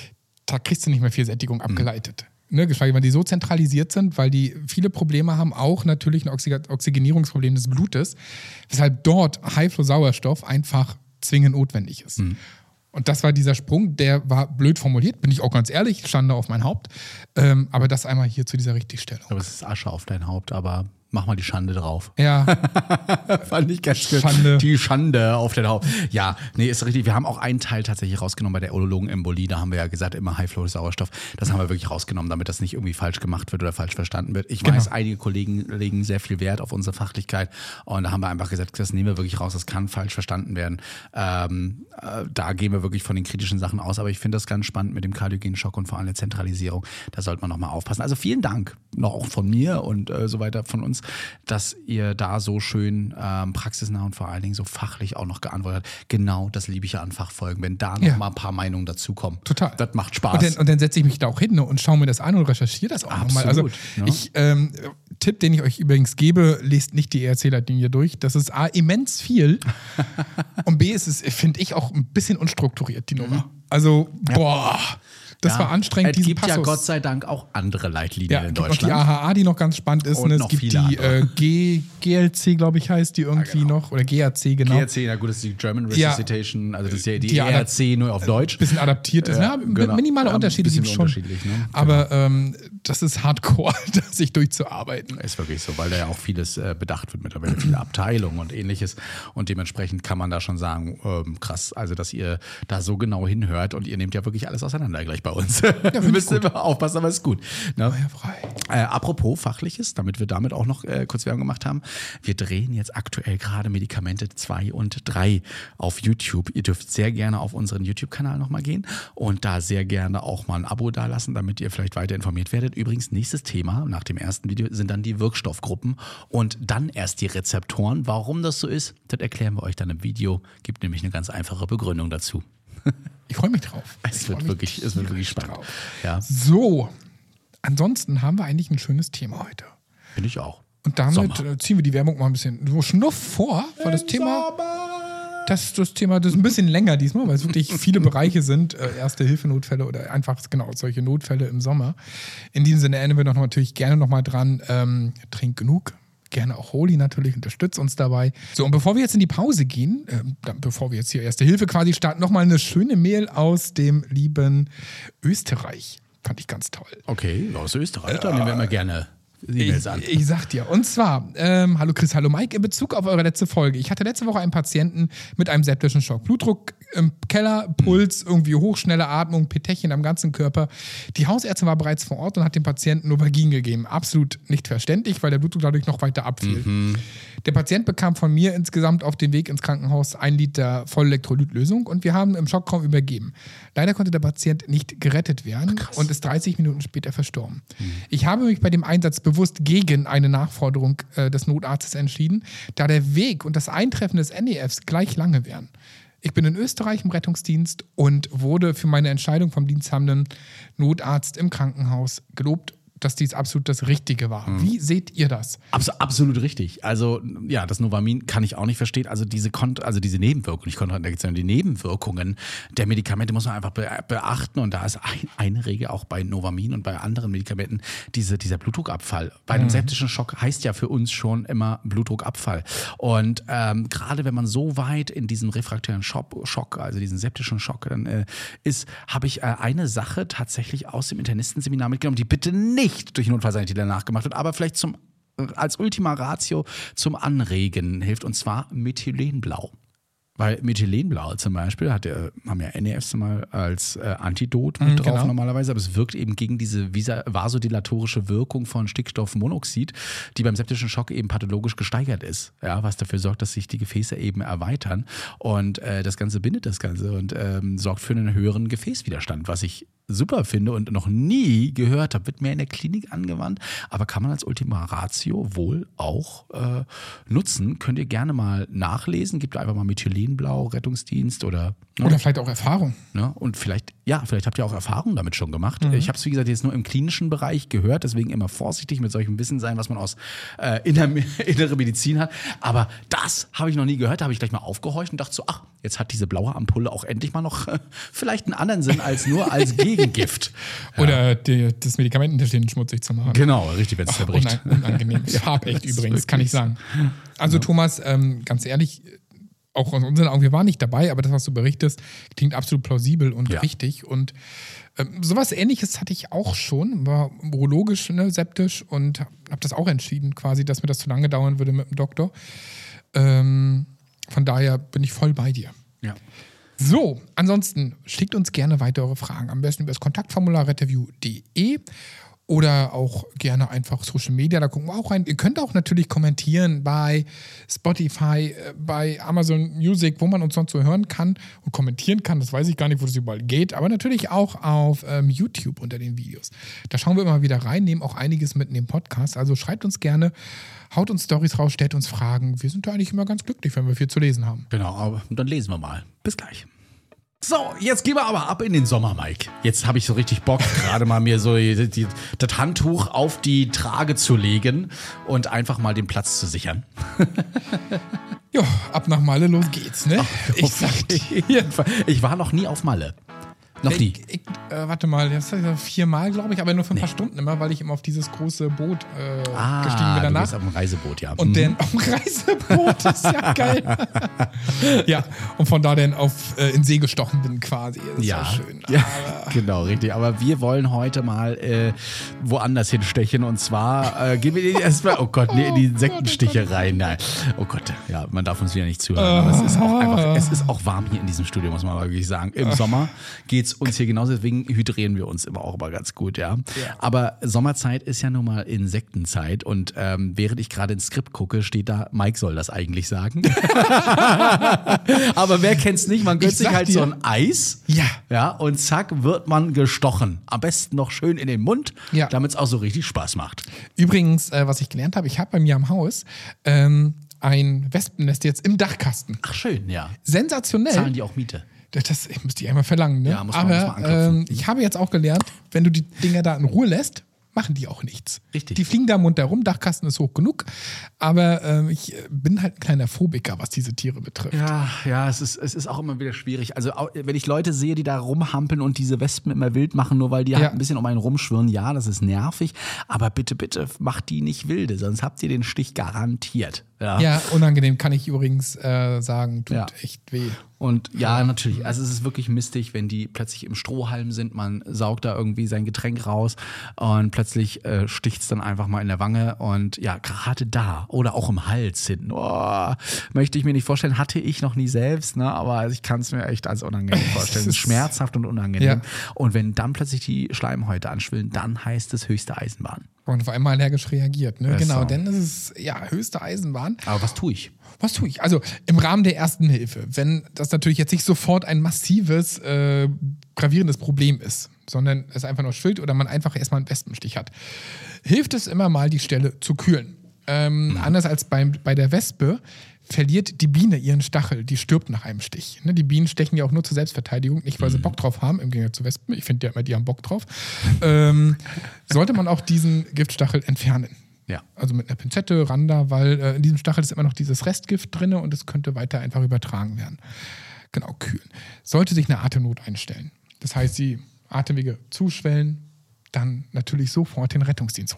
da kriegst du nicht mehr viel Sättigung abgeleitet. Mhm. Ne, geschweige, weil die so zentralisiert sind, weil die viele Probleme haben, auch natürlich ein Oxy- Oxygenierungsproblem des Blutes, weshalb dort High-Flow-Sauerstoff einfach zwingend notwendig ist. Mhm. Und das war dieser Sprung, der war blöd formuliert, bin ich auch ganz ehrlich, Schande auf mein Haupt. Ähm, aber das einmal hier zu dieser Richtigstellung. Aber es ist Asche auf dein Haupt, aber mach mal die Schande drauf. Ja. Fand ich ganz gut. Schande. Die Schande auf den Haupt. Ja, nee, ist richtig. Wir haben auch einen Teil tatsächlich rausgenommen bei der Urologenembolie. Da haben wir ja gesagt, immer High-Flow-Sauerstoff. Das haben wir wirklich rausgenommen, damit das nicht irgendwie falsch gemacht wird oder falsch verstanden wird. Ich genau. weiß, einige Kollegen legen sehr viel Wert auf unsere Fachlichkeit. Und da haben wir einfach gesagt, das nehmen wir wirklich raus. Das kann falsch verstanden werden. Ähm, äh, da gehen wir wirklich von den kritischen Sachen aus. Aber ich finde das ganz spannend mit dem kardiogenen Schock und vor allem der Zentralisierung. Da sollte man nochmal aufpassen. Also vielen Dank noch auch von mir und äh, so weiter von uns, dass ihr da so schön ähm, praxisnah und vor allen Dingen so fachlich auch noch geantwortet habt. Genau, das liebe ich ja an Fachfolgen, wenn da noch ja. mal ein paar Meinungen dazukommen. Total. Das macht Spaß. Und dann, und dann setze ich mich da auch hin, ne, und schaue mir das an und recherchiere das auch nochmal. Also ja. ich, ähm, Tipp, den ich euch übrigens gebe, lest nicht die E R C-Leitlinie durch. Das ist A, immens viel und B, ist es, finde ich, auch ein bisschen unstrukturiert, die Nummer. Mhm. Also, boah. Das ja, war anstrengend, diesen diesen Passus. Es gibt ja Gott sei Dank auch andere Leitlinien ja, in es gibt Deutschland. noch die A H A, die noch ganz spannend ist. Und und es noch gibt viele die äh, G, GLC, glaube ich, heißt die irgendwie ja, genau. noch. Oder G A C, genau. G A C, na gut, das ist die German Resuscitation, ja, also das ist ja die, die E R C nur auf Deutsch. Ein bisschen adaptiert ist. Ja, ja, genau. Minimale ja, Unterschiede gibt es schon. Ne? Aber ähm, das ist hardcore, sich durchzuarbeiten. Ist wirklich so, weil da ja auch vieles äh, bedacht wird mittlerweile, viele Abteilungen und ähnliches. Und dementsprechend kann man da schon sagen, ähm, krass, also dass ihr da so genau hinhört und ihr nehmt ja wirklich alles auseinander gleich bei uns. Ja, wir müssen immer aufpassen, aber ist gut. Ne? Frei. Äh, apropos Fachliches, damit wir damit auch noch äh, kurz Werbung gemacht haben. Wir drehen jetzt aktuell gerade Medikamente zwei und drei auf YouTube. Ihr dürft sehr gerne auf unseren YouTube-Kanal nochmal gehen und da sehr gerne auch mal ein Abo dalassen, damit ihr vielleicht weiter informiert werdet. Übrigens, nächstes Thema nach dem ersten Video sind dann die Wirkstoffgruppen und dann erst die Rezeptoren. Warum das so ist, das erklären wir euch dann im Video. Gibt nämlich eine ganz einfache Begründung dazu. Ich freue mich drauf. Es wird wirklich, es wird wirklich spannend. Ja. So, ansonsten haben wir eigentlich ein schönes Thema heute. Finde ich auch. Und damit Sommer. ziehen wir die Werbung mal ein bisschen so schnuff vor, weil das Thema, das, das Thema, das ist ein bisschen länger diesmal, weil es wirklich viele Bereiche sind, äh, Erste-Hilfe-Notfälle oder einfach genau solche Notfälle im Sommer. In diesem Sinne erinnern wir noch natürlich gerne nochmal dran, ähm, trink genug. Gerne auch Holy natürlich, unterstützt uns dabei. So, und bevor wir jetzt in die Pause gehen, äh, dann, bevor wir jetzt hier Erste Hilfe quasi starten, nochmal eine schöne Mail aus dem lieben Österreich. Fand ich ganz toll. Okay, aus Österreich, dann nehmen wir immer gerne E-Mails an. Ich, ich sag dir. Und zwar, ähm, hallo Chris, hallo Mike, in Bezug auf eure letzte Folge. Ich hatte letzte Woche einen Patienten mit einem septischen Schock. Blutdruck im Keller, Puls, irgendwie hochschnelle Atmung, Petechien am ganzen Körper. Die Hausärztin war bereits vor Ort und hat dem Patienten Novalgin gegeben. Absolut nicht verständlich, weil der Blutdruck dadurch noch weiter abfiel. Mhm. Der Patient bekam von mir insgesamt auf dem Weg ins Krankenhaus ein Liter Vollelektrolytlösung und wir haben im Schockraum übergeben. Leider konnte der Patient nicht gerettet werden Ach, und ist dreißig Minuten später verstorben. Mhm. Ich habe mich bei dem Einsatz bewusst gegen eine Nachforderung äh, des Notarztes entschieden, da der Weg und das Eintreffen des N E Fs gleich lange wären. Ich bin in Österreich im Rettungsdienst und wurde für meine Entscheidung vom diensthabenden Notarzt im Krankenhaus gelobt, dass dies absolut das Richtige war. Mhm. Wie seht ihr das? Abs- absolut richtig. Also ja, das Novamin kann ich auch nicht verstehen. Also diese, Kont- also diese Nebenwirkungen, nicht Kontraindikation, die Nebenwirkungen der Medikamente muss man einfach be- beachten. Und da ist ein, eine Regel auch bei Novamin und bei anderen Medikamenten, diese, dieser Blutdruckabfall. Bei einem mhm. septischen Schock heißt ja für uns schon immer Blutdruckabfall. Und ähm, gerade wenn man so weit in diesem refraktären Schock, also diesen septischen Schock dann, äh, ist, habe ich äh, eine Sache tatsächlich aus dem Internistenseminar mitgenommen, die bitte nicht nicht durch Notfallsanitäter nachgemacht wird, aber vielleicht zum, als Ultima Ratio zum Anregen hilft, und zwar Methylenblau. Weil Methylenblau zum Beispiel hat ja, haben ja N E Fs mal als äh, Antidot mit Mhm, drauf genau. normalerweise, aber es wirkt eben gegen diese visa- vasodilatorische Wirkung von Stickstoffmonoxid, die beim septischen Schock eben pathologisch gesteigert ist, ja, was dafür sorgt, dass sich die Gefäße eben erweitern und äh, das Ganze bindet das Ganze und ähm, sorgt für einen höheren Gefäßwiderstand, was ich super finde und noch nie gehört habe, wird mehr in der Klinik angewandt, aber kann man als Ultima Ratio wohl auch äh, nutzen. Könnt ihr gerne mal nachlesen, gebt einfach mal Methylenblau, Rettungsdienst oder ne? Oder vielleicht auch Erfahrung. Ne? Und vielleicht, ja, vielleicht habt ihr auch Erfahrung damit schon gemacht. Ich habe es, wie gesagt, jetzt nur im klinischen Bereich gehört, deswegen immer vorsichtig mit solchem Wissen sein, was man aus äh, inner, innere Medizin hat. Aber das habe ich noch nie gehört, da habe ich gleich mal aufgehorcht und dachte so, ach, jetzt hat diese blaue Ampulle auch endlich mal noch äh, vielleicht einen anderen Sinn als nur als Gegengift. Ja. Oder die, das Medikamententäschchen schmutzig zu machen. Genau, richtig, wenn es Ach, zerbricht. unan- unangenehm. Farbecht das ist übrigens, kann ich wirklich- sagen. Also Thomas, ähm, ganz ehrlich, auch aus unseren Augen, wir waren nicht dabei, aber das, was du berichtest, klingt absolut plausibel und Ja. richtig. Und ähm, sowas Ähnliches hatte ich auch schon, war urologisch, ne, septisch und habe das auch entschieden quasi, dass mir das zu lange dauern würde mit dem Doktor. Ähm, von daher bin ich voll bei dir. Ja. So, ansonsten schickt uns gerne weiter eure Fragen. Am besten über das Kontaktformular retteview punkt de oder auch gerne einfach Social Media, da gucken wir auch rein. Ihr könnt auch natürlich kommentieren bei Spotify, äh, bei Amazon Music, wo man uns sonst so hören kann und kommentieren kann. Das weiß ich gar nicht, wo das überall geht, aber natürlich auch auf ähm, YouTube unter den Videos. Da schauen wir immer wieder rein, nehmen auch einiges mit in den Podcast. Also schreibt uns gerne, haut uns Storys raus, stellt uns Fragen. Wir sind da eigentlich immer ganz glücklich, wenn wir viel zu lesen haben. Genau, aber dann lesen wir mal. Bis gleich. So, jetzt gehen wir aber ab in den Sommer, Mike. Jetzt habe ich so richtig Bock, gerade mal mir so die, die, das Handtuch auf die Trage zu legen und einfach mal den Platz zu sichern. Ja, ab nach Malle, los geht's, ne? Ich sag dir. Ich war noch nie auf Malle. Noch nie. Ich, ich, äh, warte mal, das ist ja viermal, glaube ich, aber nur für ein paar Stunden immer, weil ich immer auf dieses große Boot äh, gestiegen bin Ah, du danach. bist auf dem Reiseboot, ja. Und Mhm. dann auf dem Reiseboot, ist ja geil. Ja, und von da dann auf äh, in See gestochen bin quasi. Das ist ja schön. Ja, Aber genau, richtig. Aber wir wollen heute mal äh, woanders hinstechen und zwar äh, gehen wir erstmal, oh Gott, nee, in die Insektenstiche Nein. Oh Gott, ja, man darf uns wieder nicht zuhören. Aber es ist auch einfach, es ist auch warm hier in diesem Studio, muss man mal wirklich sagen. Im Sommer geht's uns hier genauso, deswegen hydrieren wir uns immer auch immer ganz gut, ja. Aber Sommerzeit ist ja nun mal Insektenzeit und ähm, während ich gerade ins Skript gucke, steht da, Mike soll das eigentlich sagen. Aber wer kennt's nicht? Man gönnt Ich sich sag halt dir. so ein Eis. Ja. Ja, und zack, wird man gestochen. Am besten noch schön in den Mund, Ja. damit es auch so richtig Spaß macht. übrigens, äh, was ich gelernt habe, ich habe bei mir am Haus ähm, ein Wespennest jetzt im Dachkasten. Ach, schön, ja. Sensationell. Zahlen die auch Miete? Das, das ich muss die einmal verlangen, ne? Ja, muss man- Aber muss man anklopfen. ähm, ich habe jetzt auch gelernt, wenn du die Dinger da in Ruhe lässt, machen die auch nichts. Richtig. Die fliegen da im Mund herum, Dachkasten ist hoch genug. Aber ähm, ich äh, bin halt ein kleiner Phobiker, was diese Tiere betrifft. Ja, ja, es ist, es ist auch immer wieder schwierig. Also, au- wenn ich Leute sehe, die da rumhampeln und diese Wespen immer wild machen, nur weil die Ja. halt ein bisschen um einen rumschwirren, ja, das ist nervig. Aber bitte, bitte, macht die nicht wilde, sonst habt ihr den Stich garantiert. Ja. Ja, unangenehm kann ich übrigens äh, sagen, tut Ja. echt weh. Und ja, natürlich. Also es ist wirklich mistig, wenn die plötzlich im Strohhalm sind. Man saugt da irgendwie sein Getränk raus und plötzlich äh, sticht es dann einfach mal in der Wange. Und ja, gerade da oder auch im Hals hinten. Oh, möchte ich mir nicht vorstellen. Hatte ich noch nie selbst, ne? Aber ich kann es mir echt als unangenehm vorstellen. Es ist schmerzhaft und unangenehm. Ja. Und wenn dann plötzlich die Schleimhäute anschwillen, dann heißt es höchste Eisenbahn. Und auf einmal allergisch reagiert. Ne? Ja, Genau, so. denn es ist ja höchste Eisenbahn. Aber was tue ich? Was tue ich? Also im Rahmen der ersten Hilfe, wenn das natürlich jetzt nicht sofort ein massives, äh, gravierendes Problem ist, sondern es einfach nur schwillt oder man einfach erstmal einen Wespenstich hat, hilft es immer mal, die Stelle zu kühlen. Ähm, anders als beim, bei der Wespe verliert die Biene ihren Stachel, die stirbt nach einem Stich. Ne, die Bienen stechen ja auch nur zur Selbstverteidigung, nicht weil sie Bock drauf haben, im Gegensatz zu Wespen, ich finde ja immer, die haben Bock drauf, ähm, sollte man auch diesen Giftstachel entfernen. Ja. Also mit einer Pinzette ran da, weil äh, in diesem Stachel ist immer noch dieses Restgift drin und es könnte weiter einfach übertragen werden. Genau, kühlen. Sollte sich eine Atemnot einstellen, das heißt, die Atemwege zuschwellen, dann natürlich sofort den Rettungsdienst rufen.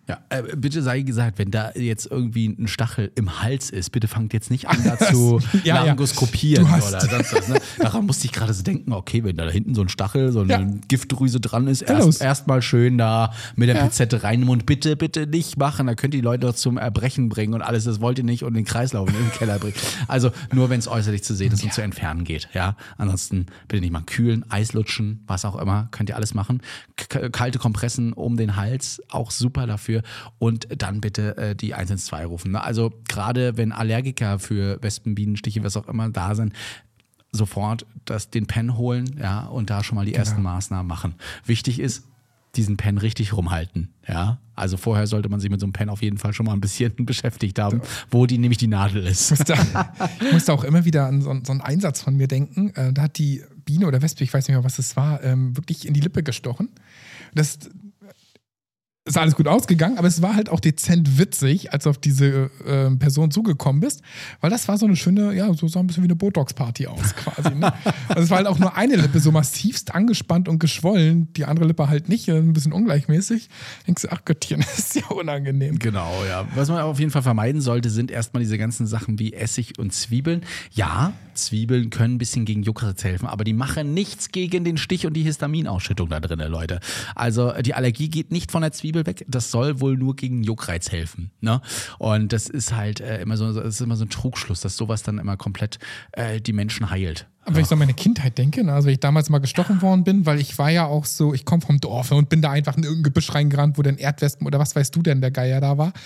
Ja, äh, bitte sei gesagt, wenn da jetzt irgendwie ein Stachel im Hals ist, bitte fangt jetzt nicht an, da zu ja, laryngoskopieren ja. oder sonst was. Ne? Daran musste ich gerade so denken, okay, wenn da hinten so ein Stachel, so eine Ja. Giftdrüse dran ist, Ja, los. erst erstmal schön da mit der Ja. Pinzette rein im Mund. Bitte, bitte nicht machen, da könnt ihr die Leute doch zum Erbrechen bringen und alles, das wollt ihr nicht und den Kreislauf in den Keller bringen. Also nur, wenn es äußerlich zu sehen ist und zu entfernen geht. Ja, ansonsten bitte nicht mal kühlen, Eis lutschen, was auch immer, könnt ihr alles machen. K- kalte Kompressen um den Hals, auch super dafür. Und dann bitte äh, die eins eins zwei rufen. Ne? Also gerade wenn Allergiker für Wespen, Bienenstiche, was auch immer da sind, sofort das, den Pen holen, ja, und da schon mal die Genau. ersten Maßnahmen machen. Wichtig ist, diesen Pen richtig rumhalten. Ja? Also vorher sollte man sich mit so einem Pen auf jeden Fall schon mal ein bisschen beschäftigt haben, wo die nämlich die Nadel ist. Ich musste, ich musste auch immer wieder an so, so einen Einsatz von mir denken. Äh, da hat die Biene oder Wespe, ich weiß nicht mehr, was es war, ähm, wirklich in die Lippe gestochen. Das ist alles gut ausgegangen, aber es war halt auch dezent witzig, als du auf diese äh, Person zugekommen bist, weil das war so eine schöne, ja, so sah ein bisschen wie eine Botox-Party aus quasi. Ne? Also es war halt auch nur eine Lippe so massivst angespannt und geschwollen, die andere Lippe halt nicht, ein bisschen ungleichmäßig. Denkst du, ach Göttchen, das ist ja unangenehm. Genau, ja. Was man auf jeden Fall vermeiden sollte, sind erstmal diese ganzen Sachen wie Essig und Zwiebeln. Ja, Zwiebeln können ein bisschen gegen Juckreiz helfen, aber die machen nichts gegen den Stich und die Histaminausschüttung da drin, Leute. Also die Allergie geht nicht von der Zwiebel weg, das soll wohl nur gegen Juckreiz helfen. Ne? Und das ist halt äh, immer so, das ist immer so ein Trugschluss, dass sowas dann immer komplett äh, die Menschen heilt. Aber wenn ich so an meine Kindheit denke, ne, also wenn ich damals mal gestochen worden bin, weil ich war ja auch so, ich komme vom Dorf und bin da einfach in irgendein Gebüsch reingerannt, wo dann Erdwespen oder was weißt du denn, der Geier da war.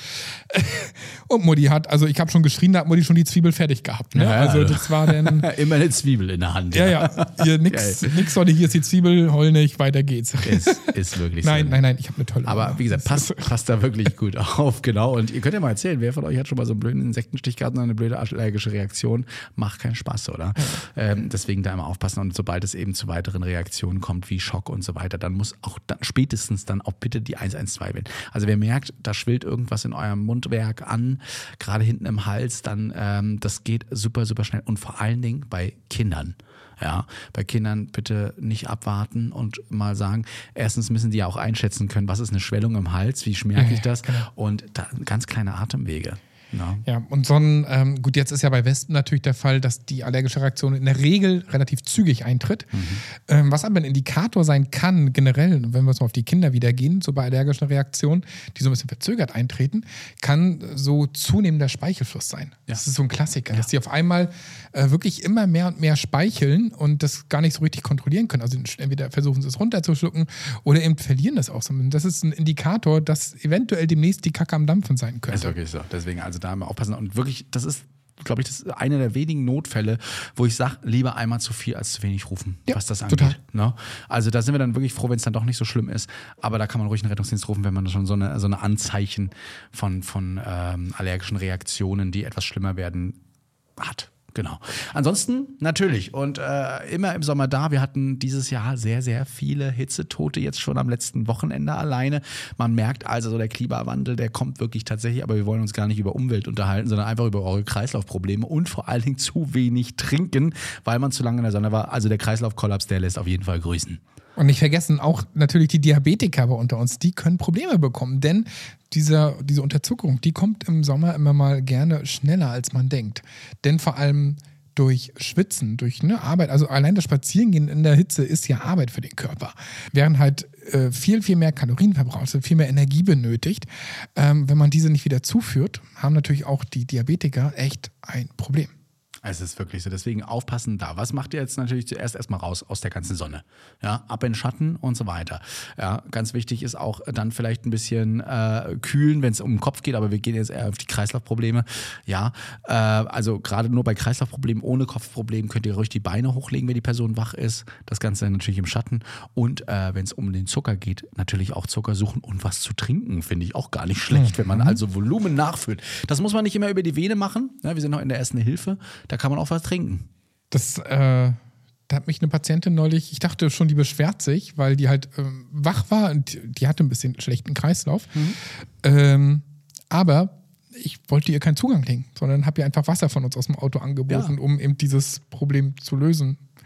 Und Mutti hat, also ich habe schon geschrien, da hat Mutti schon die Zwiebel fertig gehabt. Ne? Ja, also das war dann, immer eine Zwiebel in der Hand. ja, ja, hier nix, nix, Leute, hier ist die Zwiebel, heul nicht, weiter geht's. Ist, ist wirklich Nein, so. nein, nein, ich habe eine tolle Aber Mama. wie gesagt, passt, passt da wirklich gut auf, genau. Und ihr könnt ja mal erzählen, wer von euch hat schon mal so einen blöden Insektenstich gehabt und eine blöde allergische Reaktion? Macht keinen Spaß, oder? Ähm, deswegen da immer aufpassen. Und sobald es eben zu weiteren Reaktionen kommt, wie Schock und so weiter, dann muss auch dann, spätestens dann auch bitte die eins eins zwei wählen. Also wer merkt, da schwillt irgendwas in eurem Mundwerk an, gerade hinten im Hals, dann ähm, das geht super, super schnell. Und vor allen Dingen bei Kindern. Ja, bei Kindern bitte nicht abwarten und mal sagen, erstens müssen die ja auch einschätzen können, was ist eine Schwellung im Hals, wie merke Ja, ich das? genau. Und da ganz kleine Atemwege. Ja. Ja, und so ein, ähm, gut, jetzt ist ja bei Wespen natürlich der Fall, dass die allergische Reaktion in der Regel relativ zügig eintritt. Mhm. Ähm, was aber ein Indikator sein kann, generell, wenn wir jetzt mal auf die Kinder wieder gehen, so bei allergischen Reaktionen, die so ein bisschen verzögert eintreten, kann so zunehmender Speichelfluss sein. Ja. Das ist so ein Klassiker, ja. dass die auf einmal äh, wirklich immer mehr und mehr speicheln und das gar nicht so richtig kontrollieren können. Also entweder versuchen sie es runterzuschlucken oder eben verlieren das auch so. Das ist ein Indikator, dass eventuell demnächst die Kacke am Dampfen sein könnte. Ist wirklich so. Deswegen also da mal aufpassen. Und wirklich, das ist, glaube ich, das ist einer der wenigen Notfälle, wo ich sage, lieber einmal zu viel als zu wenig rufen, ja, was das angeht. Total. Ne? Also da sind wir dann wirklich froh, wenn es dann doch nicht so schlimm ist. Aber da kann man ruhig einen Rettungsdienst rufen, wenn man schon so eine, so eine Anzeichen von, von ähm, allergischen Reaktionen, die etwas schlimmer werden, hat. Genau. Ansonsten natürlich und äh, immer im Sommer da. Wir hatten dieses Jahr sehr, sehr viele Hitzetote jetzt schon am letzten Wochenende alleine. Man merkt also, so der Klimawandel, der kommt wirklich tatsächlich, aber wir wollen uns gar nicht über Umwelt unterhalten, sondern einfach über eure Kreislaufprobleme und vor allen Dingen zu wenig trinken, weil man zu lange in der Sonne war. Also der Kreislaufkollaps, der lässt auf jeden Fall grüßen. Und nicht vergessen, auch natürlich die Diabetiker unter uns, die können Probleme bekommen, denn diese, diese Unterzuckerung, die kommt im Sommer immer mal gerne schneller, als man denkt. Denn vor allem durch Schwitzen, durch ne, Arbeit, also allein das Spazierengehen in der Hitze ist ja Arbeit für den Körper. Während halt äh, viel, viel mehr Kalorien verbraucht, also viel mehr Energie benötigt. Ähm, wenn man diese nicht wieder zuführt, haben natürlich auch die Diabetiker echt ein Problem. Es ist wirklich so, deswegen aufpassen da. Was macht ihr jetzt natürlich zuerst erstmal raus aus der ganzen Sonne? Ja, ab in Schatten und so weiter. Ja, ganz wichtig ist auch dann vielleicht ein bisschen äh, kühlen, wenn es um den Kopf geht, aber wir gehen jetzt eher auf die Kreislaufprobleme. Ja, äh, also gerade nur bei Kreislaufproblemen ohne Kopfproblem könnt ihr ruhig die Beine hochlegen, wenn die Person wach ist. Das Ganze natürlich im Schatten. Und äh, wenn es um den Zucker geht, natürlich auch Zucker suchen und was zu trinken, finde ich auch gar nicht schlecht, mhm. wenn man also Volumen nachfüllt. Das muss man nicht immer über die Vene machen. Ja, wir sind noch in der ersten Hilfe. Da kann man auch was trinken. Das, äh, da hat mich eine Patientin neulich, ich dachte schon, die beschwert sich, weil die halt ähm, wach war und die hatte ein bisschen schlechten Kreislauf. Mhm. Ähm, aber ich wollte ihr keinen Zugang legen, sondern habe ihr einfach Wasser von uns aus dem Auto angeboten, ja. um eben dieses Problem zu lösen.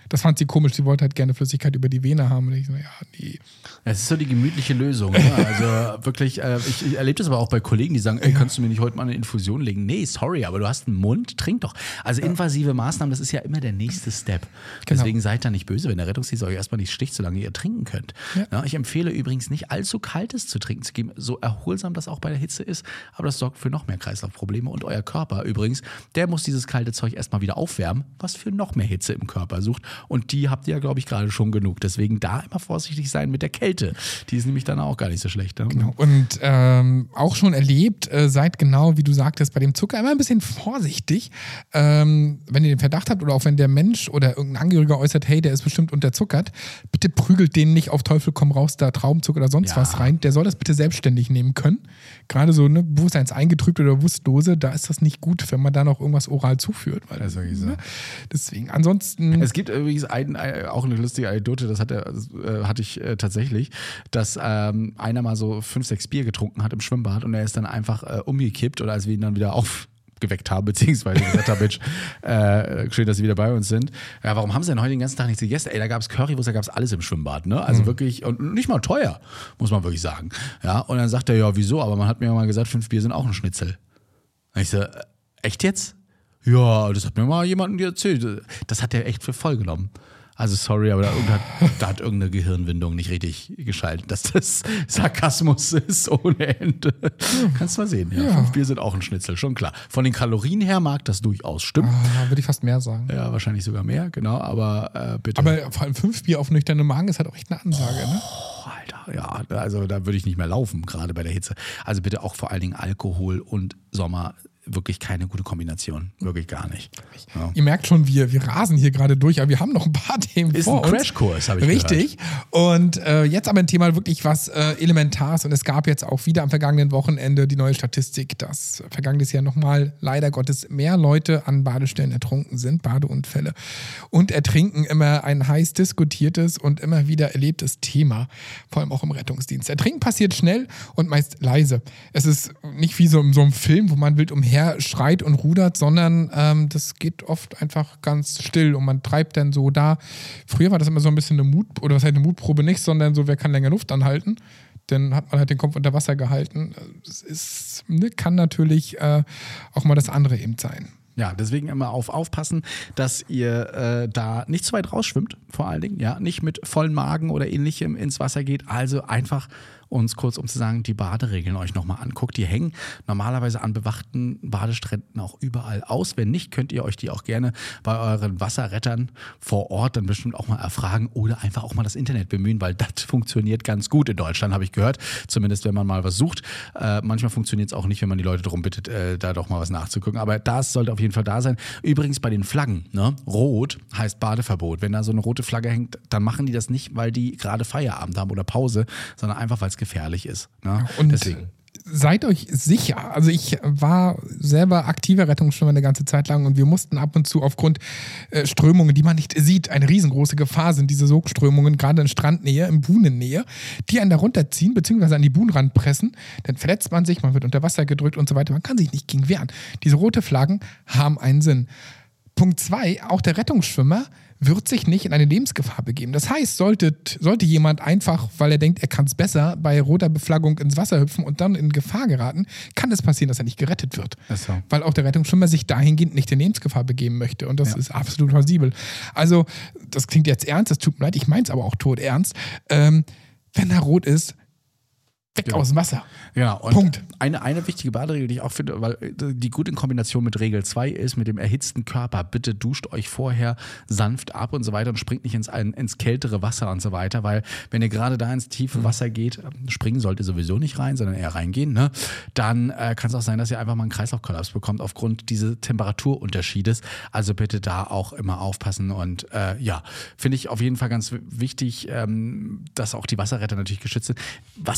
Das fand sie komisch, sie wollte halt gerne Flüssigkeit über die Vene haben. Und ich so, ja, nee. Es ist so die gemütliche Lösung. Ne? Also wirklich, äh, ich, ich erlebe das aber auch bei Kollegen, die sagen, ey, Ja. kannst du mir nicht heute mal eine Infusion legen? Nee, sorry, aber du hast einen Mund, trink doch. Also invasive Maßnahmen, das ist ja immer der nächste Step. Genau. Deswegen seid da nicht böse, wenn der Rettungsdienst euch erstmal nicht sticht, solange ihr trinken könnt. Ja. Ja, ich empfehle übrigens nicht allzu kaltes zu trinken zu geben, so erholsam das auch bei der Hitze ist, aber das sorgt für noch mehr Kreislaufprobleme und euer Körper übrigens, der muss dieses kalte Zeug erstmal wieder aufwärmen, was für noch mehr Hitze im Körper sucht und die habt ihr ja, glaube ich, gerade schon genug. Deswegen da immer vorsichtig sein mit der Kälte. Die ist nämlich dann auch gar nicht so schlecht. Ne? Genau. Und ähm, auch schon erlebt, äh, seid genau, wie du sagtest, bei dem Zucker immer ein bisschen vorsichtig. Ähm, wenn ihr den Verdacht habt oder auch wenn der Mensch oder irgendein Angehöriger äußert, hey, der ist bestimmt unterzuckert, bitte prügelt den nicht auf Teufel komm raus, da Traubenzucker oder sonst Ja. was rein. Der soll das bitte selbstständig nehmen können. Gerade so, ne, Bewusstseins eingetrübt oder Bewusstlose, da ist das nicht gut, wenn man da noch irgendwas oral zuführt. Weil, Das ist wirklich so. ne? Deswegen, ansonsten. Es gibt übrigens ein, ein, auch eine lustige Anekdote, das hatte, äh, hatte ich äh, tatsächlich, dass ähm, einer mal so fünf, sechs Bier getrunken hat im Schwimmbad und er ist dann einfach äh, umgekippt oder als wir ihn dann wieder aufgeweckt haben, beziehungsweise gesagt haben, Mensch, äh, schön, dass Sie wieder bei uns sind. Ja, warum haben Sie denn heute den ganzen Tag nichts gegessen? Ey, da gab es Currywurst, da gab es alles im Schwimmbad, ne? Also wirklich, und nicht mal teuer, muss man wirklich sagen. Ja, und dann sagt er, ja, wieso? Aber man hat mir mal gesagt, fünf Bier sind auch ein Schnitzel. Und ich so, äh, echt jetzt? Ja, das hat mir mal jemand erzählt. Das hat der echt für voll genommen. Also sorry, aber da, hat, da hat irgendeine Gehirnwindung nicht richtig geschaltet, dass das Sarkasmus ist ohne Ende. Kannst mal sehen, ja. Ja. Fünf Bier sind auch ein Schnitzel, schon klar. Von den Kalorien her mag das durchaus stimmen. Ah, würde ich fast mehr sagen. Ja, wahrscheinlich sogar mehr, genau, aber äh, bitte. Aber vor allem fünf Bier auf nüchternen Magen ist halt auch echt eine Ansage, ne? Oh, Alter, ja, also da würde ich nicht mehr laufen, gerade bei der Hitze. Also bitte auch vor allen Dingen Alkohol und Sommer. Wirklich keine gute Kombination. Wirklich gar nicht. Ja. Ihr merkt schon, wir, wir rasen hier gerade durch, aber wir haben noch ein paar Themen Ist vor ein uns. Crashkurs, habe ich Richtig. Und äh, jetzt aber ein Thema wirklich was äh, Elementares. Und es gab jetzt auch wieder am vergangenen Wochenende die neue Statistik, dass vergangenes Jahr nochmal leider Gottes mehr Leute an Badestellen ertrunken sind, Badeunfälle. Und Ertrinken immer ein heiß diskutiertes und immer wieder erlebtes Thema, vor allem auch im Rettungsdienst. Ertrinken passiert schnell und meist leise. Es ist nicht wie so in so einem Film, wo man wild umher schreit und rudert, sondern ähm, das geht oft einfach ganz still und man treibt dann so da. Früher war das immer so ein bisschen eine Mut, oder was heißt eine Mutprobe nicht, sondern so, wer kann länger Luft anhalten? Dann hat man halt den Kopf unter Wasser gehalten. Das ist, ne, kann natürlich äh, auch mal das andere eben sein. Ja, deswegen immer auf aufpassen, dass ihr äh, da nicht zu weit rausschwimmt, vor allen Dingen, ja, nicht mit vollen Magen oder ähnlichem ins Wasser geht. Also einfach uns kurz, um zu sagen, die Baderegeln euch nochmal anguckt. Die hängen normalerweise an bewachten Badestränden auch überall aus. Wenn nicht, könnt ihr euch die auch gerne bei euren Wasserrettern vor Ort dann bestimmt auch mal erfragen oder einfach auch mal das Internet bemühen, weil das funktioniert ganz gut in Deutschland, habe ich gehört. Zumindest, wenn man mal was sucht. Äh, manchmal funktioniert es auch nicht, wenn man die Leute darum bittet, äh, da doch mal was nachzugucken. Aber das sollte auf jeden Fall da sein. Übrigens bei den Flaggen, ne? Rot heißt Badeverbot. Wenn da so eine rote Flagge hängt, dann machen die das nicht, weil die gerade Feierabend haben oder Pause, sondern einfach, weil es gefährlich ist. Ne? Und deswegen. Seid euch sicher, also ich war selber aktiver Rettungsschwimmer eine ganze Zeit lang und wir mussten ab und zu aufgrund äh, Strömungen, die man nicht sieht, eine riesengroße Gefahr sind, diese Sogströmungen, gerade in Strandnähe, in Buhnennähe, die einen da runterziehen, beziehungsweise an die Buhnenrand pressen, dann verletzt man sich, man wird unter Wasser gedrückt und so weiter, man kann sich nicht gegen wehren. Diese rote Flaggen haben einen Sinn. Punkt zwei, auch der Rettungsschwimmer wird sich nicht in eine Lebensgefahr begeben. Das heißt, sollte, sollte jemand einfach, weil er denkt, er kann es besser, bei roter Beflaggung ins Wasser hüpfen und dann in Gefahr geraten, kann es passieren, dass er nicht gerettet wird. Ach so. Weil auch der Rettungsschwimmer sich dahingehend nicht in Lebensgefahr begeben möchte. Und das Ja. ist absolut plausibel. Also, das klingt jetzt ernst, das tut mir leid, ich meine es aber auch todernst. Ähm, wenn er rot ist, weg Genau. aus dem Wasser. Genau. Und Punkt. Eine, eine wichtige Baderegel, die ich auch finde, weil die gut in Kombination mit Regel zwei ist, mit dem erhitzten Körper, bitte duscht euch vorher sanft ab und so weiter und springt nicht ins, ein, ins kältere Wasser und so weiter, weil wenn ihr gerade da ins tiefe Wasser geht, springen sollt ihr sowieso nicht rein, sondern eher reingehen, ne? Dann äh, kann es auch sein, dass ihr einfach mal einen Kreislaufkollaps bekommt aufgrund dieses Temperaturunterschiedes. Also bitte da auch immer aufpassen und äh, ja, finde ich auf jeden Fall ganz wichtig, ähm, dass auch die Wasserretter natürlich geschützt sind. Was ich spannend